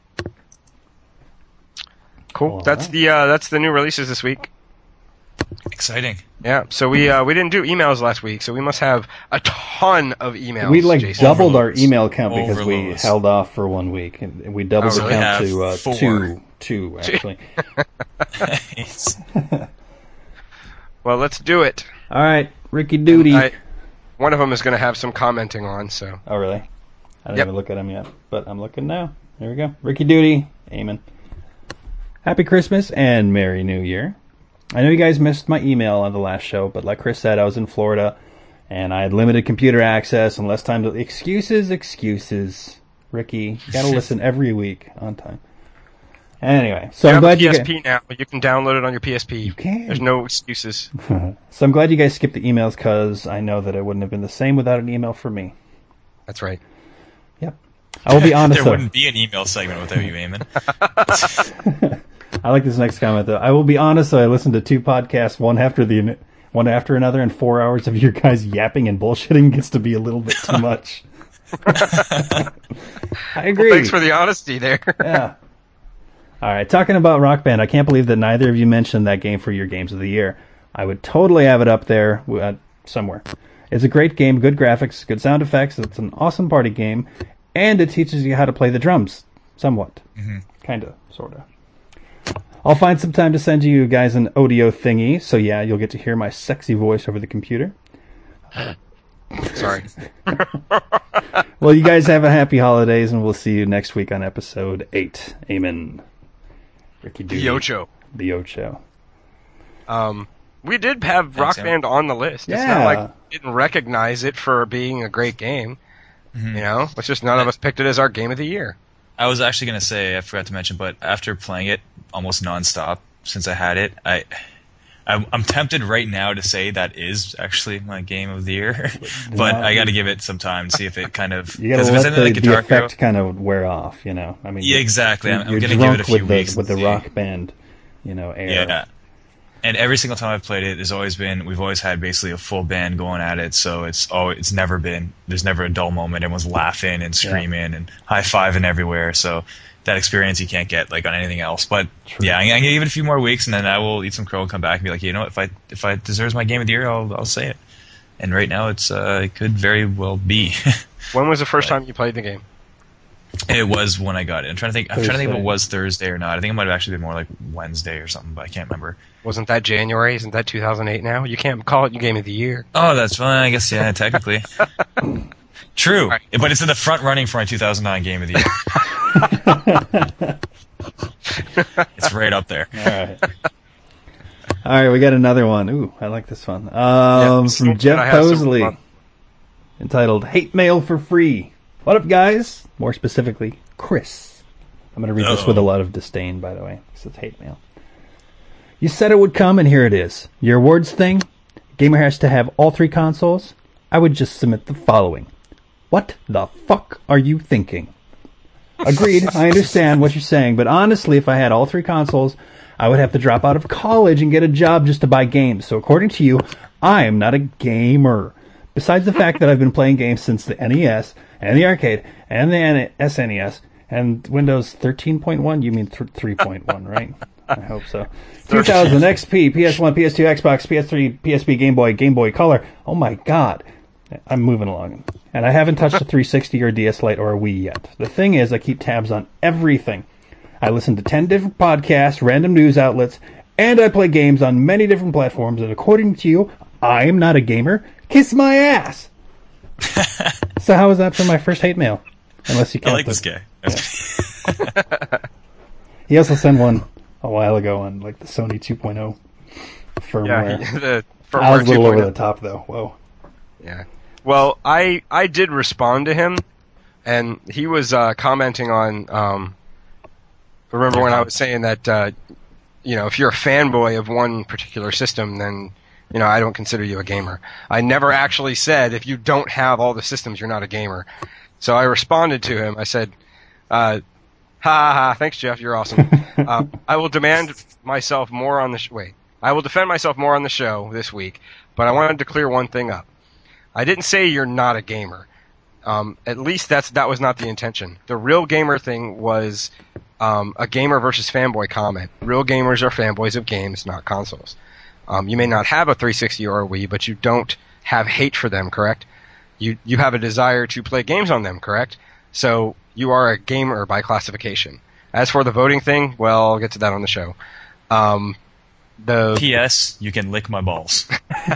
Cool. All that's right. the uh, that's the new releases this week. Exciting. Yeah. So we uh, we didn't do emails last week, so we must have a ton of emails. We like Jason. doubled our Overloads. email count because we Overloads. held off for one week, and we doubled Oh, the really? count Have to uh, four. two. Two actually. It's- Well, let's do it. All right, Ricky Duty. I, one of them is going to have some commenting on. So Oh, really? I didn't Yep. even look at him yet, but I'm looking now. There we go. Ricky Duty. Amen. Happy Christmas and Merry New Year. I know you guys missed my email on the last show, but like Chris said, I was in Florida, and I had limited computer access and less time to... Excuses, excuses. Ricky, you gotta listen every week on time. Anyway, so you I'm have a glad you P S guys... P now. You can download it on your P S P. You can. There's no excuses. So I'm glad you guys skipped the emails, because I know that it wouldn't have been the same without an email from me. That's right. Yep. I will be honest, there though. wouldn't be an email segment without you, Eamon. I like this next comment though. I will be honest though, I listened to two podcasts, one after the one after another, and four hours of your guys yapping and bullshitting gets to be a little bit too much. I agree. Thanks for the honesty there. Yeah. All right, talking about Rock Band, I can't believe that neither of you mentioned that game for your games of the year. I would totally have it up there uh, somewhere. It's a great game, good graphics, good sound effects. It's an awesome party game, and it teaches you how to play the drums, somewhat, Mm-hmm. kind of, sort of. I'll find some time to send you guys an audio thingy, so yeah, you'll get to hear my sexy voice over the computer. Sorry. Well, you guys have a happy holidays, and we'll see you next week on episode eight. Amen. Ricky Duty. The Ocho. The Ocho. Um, we did have Thanks, Rock Em. Band on the list. It's Yeah. not like we didn't recognize it for being a great game. Mhm. You know, it's just none of us picked it as our game of the year. I was actually going to say, I forgot to mention, but after playing it almost nonstop since I had it, I, I'm, I'm tempted right now to say that is actually my game of the year, but I got to give it some time to see if it kind of. You gotta 'cause if it's let anything the, like the Guitar effect Hero- kind of wear off, you know. I mean, Yeah, exactly. I'm, You're I'm going to drunk give it a few with the, weeks. with the and see. Rock Band, you know, air. Yeah. And every single time I've played it, there's always been, we've always had basically a full band going at it, so it's oh, it's never been, there's never a dull moment. Everyone's laughing and screaming and high-fiving everywhere, so that experience you can't get like on anything else. But True. yeah, I'm going to give it a few more weeks, and then I will eat some crow and come back and be like, you know what, if I if I deserves my game of the year, I'll I'll say it. And right now, it's uh, it could very well be. When was the first time you played the game? It was when I got it. I'm trying to think. I'm trying to think if Thursday. it was Thursday or not. I think it might have actually been more like Wednesday or something, but I can't remember. Wasn't that January? Isn't that two thousand eight now? You can't call it your game of the year. Oh, that's fine. I guess yeah, technically. True, Right. but it's in the front running for my two thousand nine game of the year. It's right up there. All right. All right, we got another one. Ooh, I like this one. Um, Yeah, from so Jeff I have some Posley, fun. entitled "Hate Mail for Free." What up, guys? More specifically, Chris. I'm going to read this Uh-oh. with a lot of disdain, by the way. This is hate mail. You said it would come, and here it is. Your awards thing? Gamer has to have all three consoles? I would just submit the following. What the fuck are you thinking? Agreed, I understand what you're saying, but honestly, if I had all three consoles, I would have to drop out of college and get a job just to buy games. So according to you, I am not a gamer. Besides the fact that I've been playing games since the N E S, and the arcade, and the N- S N E S, and Windows thirteen point one, you mean th- three point one, right? I hope so. two thousand, X P, P S one, P S two, Xbox, P S three, P S P, Game Boy, Game Boy Color. Oh my god. I'm moving along. And I haven't touched a three sixty or D S Lite or a Wii yet. The thing is, I keep tabs on everything. I listen to ten different podcasts, random news outlets, and I play games on many different platforms, and according to you, I am not a gamer. Kiss my ass! So how was that for my first hate mail? Unless you I count like the- this guy. He also sent one a while ago on like the Sony two point oh firmware. Yeah, the I was a firmware little over 2.0. the top though. Whoa. Yeah. Well, I I did respond to him, and he was uh, commenting on. Um, remember when I was saying that uh, you know if you're a fanboy of one particular system, then you know I don't consider you a gamer. I never actually said if you don't have all the systems, you're not a gamer. So I responded to him. I said, uh, "Ha ha ha! Thanks, Jeff. You're awesome. uh, I will demand myself more on the sh- wait." I will defend myself more on the show this week, but I wanted to clear one thing up. I didn't say you're not a gamer. Um, at least that's that was not the intention. The real gamer thing was um, a gamer versus fanboy comment. Real gamers are fanboys of games, not consoles. Um, you may not have a three sixty or a Wii, but you don't have hate for them, correct? You you have a desire to play games on them, correct? So you are a gamer by classification. As for the voting thing, well, I'll get to that on the show. Um, the P S. You can lick my balls.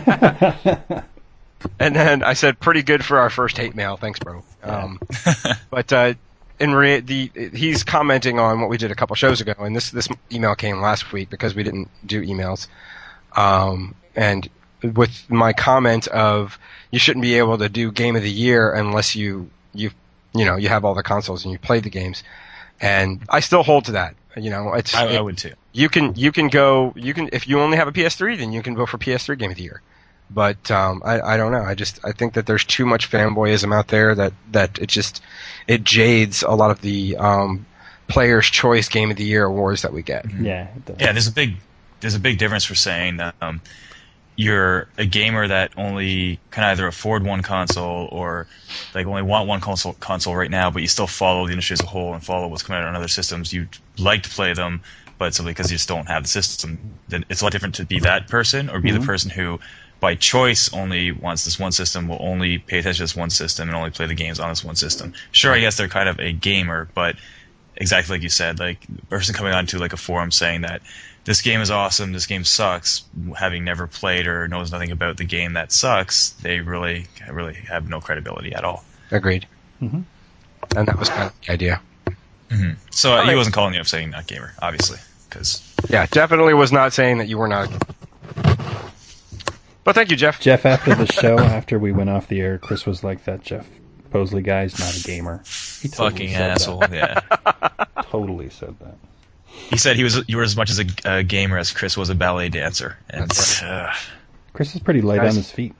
And then I said, pretty good for our first hate mail. Thanks, bro. Um, but uh, in re- the he's commenting on what we did a couple shows ago, and this this email came last week because we didn't do emails. Um, and with my comment of you shouldn't be able to do Game of the Year unless you you you know you have all the consoles and you play the games, and I still hold to that. You know, it's I, it, I would too. You can you can go you can if you only have a P S three, then you can vote for P S three Game of the Year. But um, I, I don't know. I just I think that there's too much fanboyism out there that, that it just it jades a lot of the um, Player's Choice Game of the Year awards that we get. Yeah. It does. Yeah, there's a big there's a big difference for saying that um, you're a gamer that only can either afford one console or like only want one console console right now, but you still follow the industry as a whole and follow what's coming out on other systems. You'd like to play them, but simply because you just don't have the system, then it's a lot different to be that person or be Mm-hmm. the person who by choice only wants this one system, will only pay attention to this one system and only play the games on this one system. Sure, I guess they're kind of a gamer, but exactly like you said, like the person coming onto like a forum saying that this game is awesome, this game sucks, having never played or knows nothing about the game that sucks, they really, really have no credibility at all. Agreed. Mhm. And that was kind of the idea. Mm-hmm. So uh, All he right. wasn't calling you up saying not gamer, obviously, because Yeah, definitely was not saying that you were not. But thank you, Jeff. Jeff, after the show, after we went off the air, Chris was like, that Jeff Posley guy's not a gamer. He totally fucking said asshole. that. Yeah, Totally said that. he said he was you were as much as a, a gamer as Chris was a ballet dancer, and That's uh, Chris is pretty light Nice. on his feet.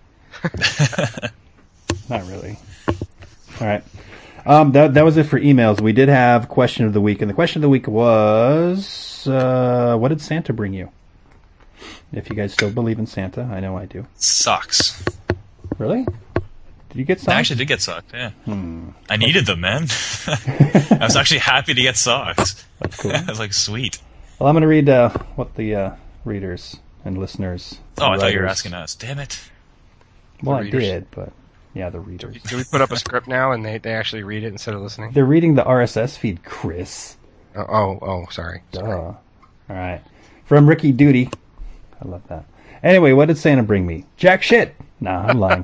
Not really. All right. Um, that that was it for emails. We did have question of the week, and the question of the week was, uh, what did Santa bring you? If you guys still believe in Santa, I know I do. socks. Really? Did you get I some? actually did get socks. Yeah, Hmm. I needed them, man. I was actually happy to get socks. That's cool. I was like, sweet. Well, I'm going to read uh, what the uh, readers and listeners. Oh, I and thought you were writers- asking us. Damn it. Well, The I readers. did, but yeah, the readers. Do we put up a script now and they, they actually read it instead of listening? They're reading the R S S feed, Chris. Oh, oh, oh sorry. Duh. sorry. All right. From Ricky Duty. I love that. Anyway, what did Santa bring me? Jack shit. Nah, I'm lying.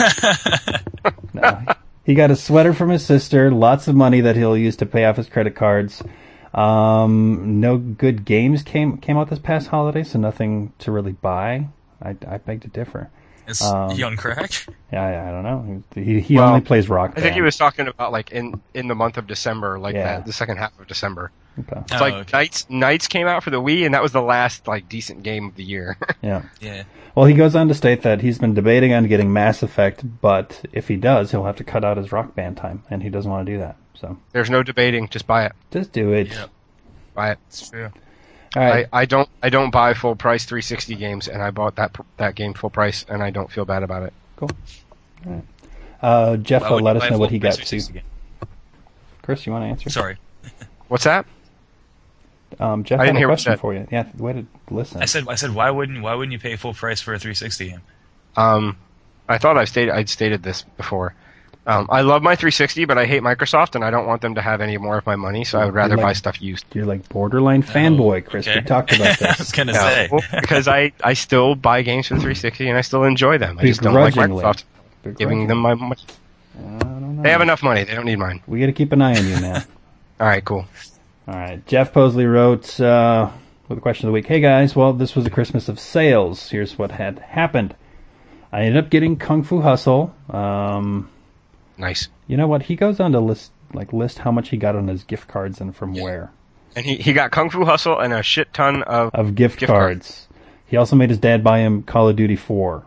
No. He got a sweater from his sister, lots of money that he'll use to pay off his credit cards. Um, no good games came came out this past holiday, so nothing to really buy. I, I beg to differ. Is Um, he on crack? Yeah, I, I don't know. He he Well, only plays Rock I think Band. he was talking about like in, in the month of December, like Yeah. that, the second half of December. Okay. It's Oh, like okay. Knights Knights came out for the Wii, and that was the last like decent game of the year. Yeah. Yeah. Well, he goes on to state that he's been debating on getting Mass Effect, but if he does, he'll have to cut out his Rock Band time, and he doesn't want to do that. So There's no debating, just buy it. just do it. Yeah. Buy it. It's true. All right. I, I don't I don't buy full price three sixty games, and I bought that pr- that game full price, and I don't feel bad about it. Cool. All right. Uh, Jeff, Why uh, would let you us buy know a what he full got price to. three sixty game? Chris, you want to answer? Sorry. What's that? Um, Jeff I had didn't a hear what you question said. for you. Yeah, way to listen. I said I said why wouldn't why wouldn't you pay full price for a three sixty game? Um, I thought I stated I'd stated this before. Um, I love my three sixty, but I hate Microsoft, and I don't want them to have any more of my money, so I would rather like- buy stuff used. You're like borderline fanboy, Chris. okay. We talked about I was this. gonna No, say. because I, I still buy games for the three sixty, and I still enjoy them. I just don't like Begrudgingly. Microsoft giving them my money. I don't know. They have enough money. They don't need mine. We got to keep an eye on you, man. All right, cool. All right. Jeff Posley wrote uh, with a question of the week. Hey guys, well, this was a Christmas of sales. Here's what had happened. I ended up getting Kung Fu Hustle. Um, Nice. you know what? He goes on to list like list how much he got on his gift cards and from where. And he, he got Kung Fu Hustle and a shit ton of... Of gift, Gift cards. He also made his dad buy him Call of Duty four.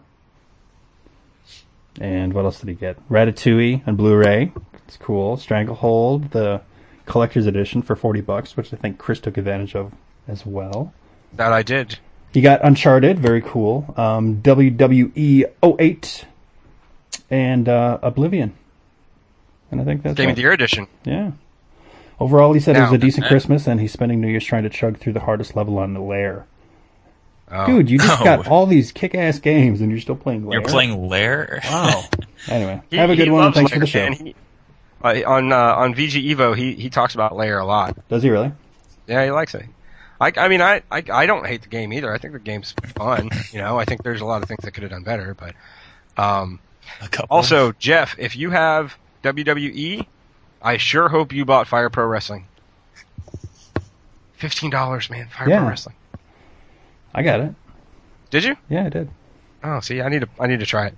And what else did he get? Ratatouille on Blu-ray. It's cool. Stranglehold, the collector's edition for forty bucks, which I think Chris took advantage of as well. That I did. You got Uncharted, very cool. Um, W W E oh eight, and uh, Oblivion. And I think that's Game it. of the Year edition. Yeah. Overall, he said it was Now, a decent uh, Christmas, and he's spending New Year's trying to chug through the hardest level on the Lair. Oh. Dude, you just Oh. got all these kick-ass games, and you're still playing Lair? You're playing Lair? Wow. Anyway, He- have a good he one, and loves thanks Lair, for the show. and he- uh, on uh, on V G Evo, he he talks about Lair a lot. Does he really? Yeah, he likes it. I, I mean, I, I I don't hate the game either. I think the game's fun. You know, I think there's a lot of things that could have done better. But um, A couple. also, Jeff, if you have W W E, I sure hope you bought Fire Pro Wrestling. Fifteen dollars, man. Fire Yeah. Pro Wrestling. I got it. Did you? Yeah, I did. Oh, see, I need to I need to try it.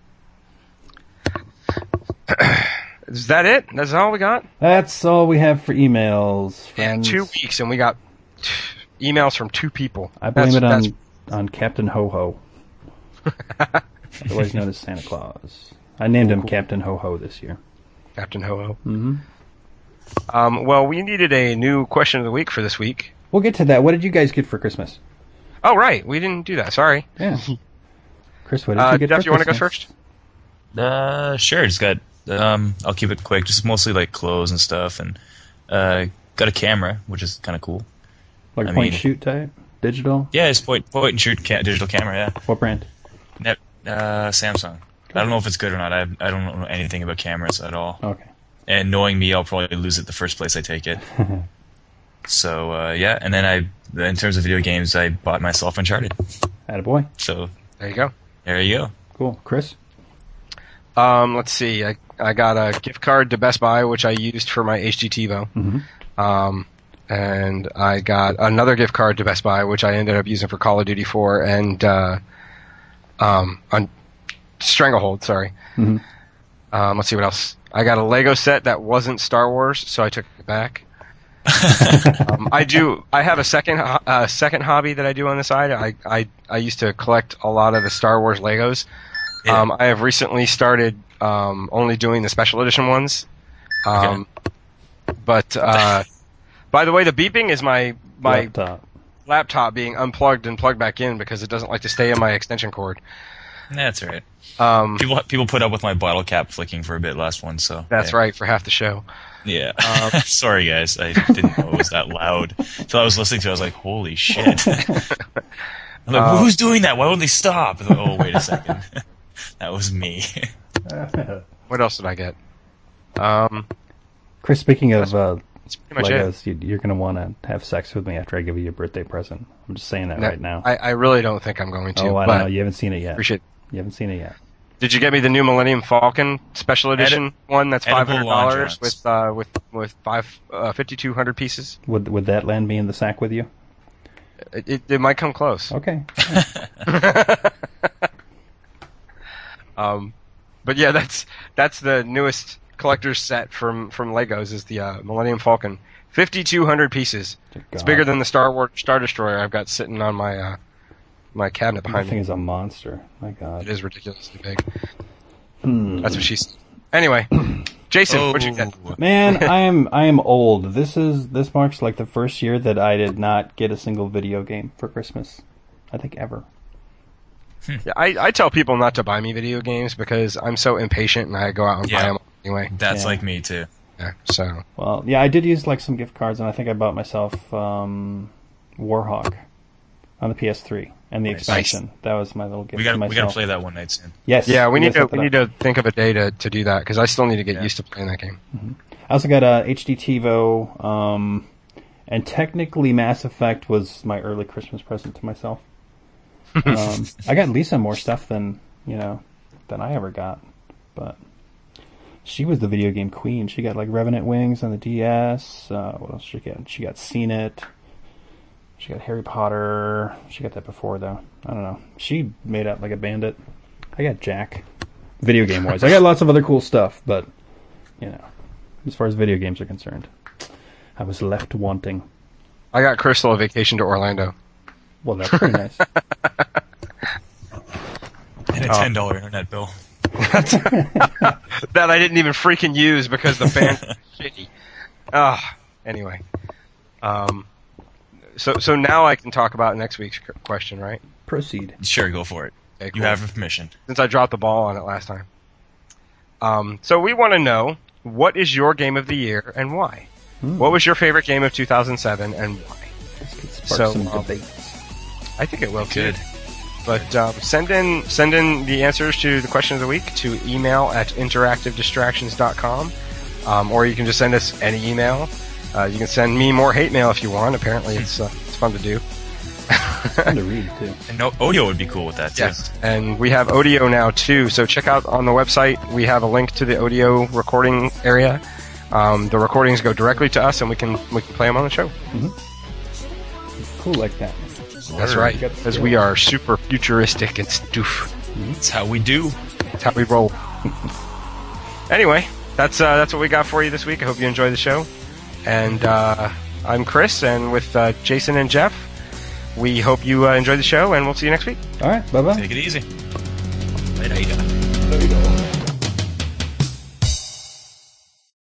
Is that it? That's all we got? That's all we have for emails, Yeah, friends. two weeks, and we got emails from two people. I blame That's- it on on Captain Ho Ho, otherwise known as Santa Claus. I named him Captain Ho Ho this year. Captain Ho-Oh. Mm-hmm. Um, well, we needed a new question of the week for this week. We'll get to that. What did you guys get for Christmas? Oh, right. We didn't do that. Sorry. Yeah. Chris, what did Uh, you get Jeff, for you want to go Christmas? Uh, first? sure. Just got. Um, I'll keep it quick. Just mostly like clothes and stuff, and uh, got a camera, which is kind of cool. Like I point mean- shoot type? Digital? Yeah, it's point point and shoot ca- digital camera. Yeah, What brand? Net, uh, Samsung. I don't know if it's good or not. I I don't know anything about cameras at all. Okay. And knowing me, I'll probably lose it the first place I take it. So uh, yeah, and then I, in terms of video games, I bought myself Uncharted. Attaboy. So There you go. there you go. Cool. Chris? Um, let's see. I, I got a gift card to Best Buy, which I used for my H D TiVo. Mm-hmm. Um, and I got another gift card to Best Buy, which I ended up using for Call of Duty four and uh, um, on Stranglehold. Sorry. Mhm. Um, let's see what else. I got a Lego set that wasn't Star Wars, so I took it back. um, I do. I have a second ho- uh, second hobby that I do on the side. I, I I used to collect a lot of the Star Wars Legos. Yeah. Um, I have recently started um, only doing the special edition ones. Um, But uh, by the way, the beeping is my my Laptop. laptop being unplugged and plugged back in because it doesn't like to stay in my extension cord. That's all right. Um, People people put up with my bottle cap flicking for a bit last one, so that's yeah. right, for half the show. Yeah. Um, Sorry, guys. I didn't know it was that loud. Until I was listening to it, I was like, holy shit. I'm like, Uh, who's doing that? Why won't they stop? Like, oh, wait a second. That was me. What else did I get? Um, Chris, speaking of uh, that's pretty much it. Legos, you, you're going to want to have sex with me after I give you your birthday present. I'm just saying that No, right now. I, I really don't think I'm going to. oh, I but don't know. You haven't seen it yet. appreciate. You haven't seen it yet. Did you get me the new Millennium Falcon special edition one? That's five edible hundred dollars launch with uh, with with five uh, fifty-two hundred pieces. Would would that land me in the sack with you? It, it, it might come close. Okay. Um, but yeah, that's that's the newest collector's set from from Legos is the uh, Millennium Falcon, fifty-two hundred pieces. It's bigger than the Star Wars Star Destroyer I've got sitting on my uh, my cabinet That behind thing me. is a monster. My It God. is ridiculously big. Hmm. That's what she's. Anyway, Jason, what'd you get? Oh. Man, I am I am old. This is this marks like the first year that I did not get a single video game for Christmas. I think ever. Yeah, I, I tell people not to buy me video games because I'm so impatient and I go out and buy Yeah. them anyway. That's Yeah. like me, too. Yeah, so Well, yeah, I did use like some gift cards, and I think I bought myself um, Warhawk on the P S three and the Nice. expansion. That was my little gift We to got myself. we got to play that one night soon. Yes. yeah, we need gotta to set we that need to think of a day to, to do that because I still need to get Yeah. used to playing that game. I also got a H D TiVo, um, and technically Mass Effect was my early Christmas present to myself. um, I got Lisa more stuff than you know than I ever got, but she was the video game queen. She got like Revenant Wings on the D S. Uh, what else did she get? She got Seen It. She got Harry Potter. She got that before though. I don't know. She made out like a bandit. I got Jack. Video game wise, I got lots of other cool stuff, but you know, as far as video games are concerned, I was left wanting. I got Crystal a vacation to Orlando. Well, that's pretty nice. And a ten dollar internet bill. That I didn't even freaking use because the band was shitty. Ah, anyway. Um, so so now I can talk about next week's question, right? Proceed. Sure, go for it. Okay, You cool. have permission. Since I dropped the ball on it last time. Um, so we want to know, what is your game of the year and why? Hmm. What was your favorite game of two thousand seven and why? This could spark So, some um, debates. I think it will too. Good. But um, send in send in the answers to the question of the week to email at interactive distractions dot com, um, or you can just send us any email. Uh, you can send me more hate mail if you want. Apparently, it's uh, it's fun to do. Fun to read too. And no, audio would be cool with that too. Yes, and we have audio now too. So check out on the website. We have a link to the audio recording area. Um, the recordings go directly to us, and we can we can play them on the show. Cool like that. That's right, because we are super futuristic and stoof. That's how we do. That's how we roll. Anyway, that's uh, that's what we got for you this week. I hope you enjoyed the show. And uh, I'm Chris, and with uh, Jason and Jeff, we hope you uh, enjoyed the show, and we'll see you next week. All right. Bye bye. Take it easy. Later.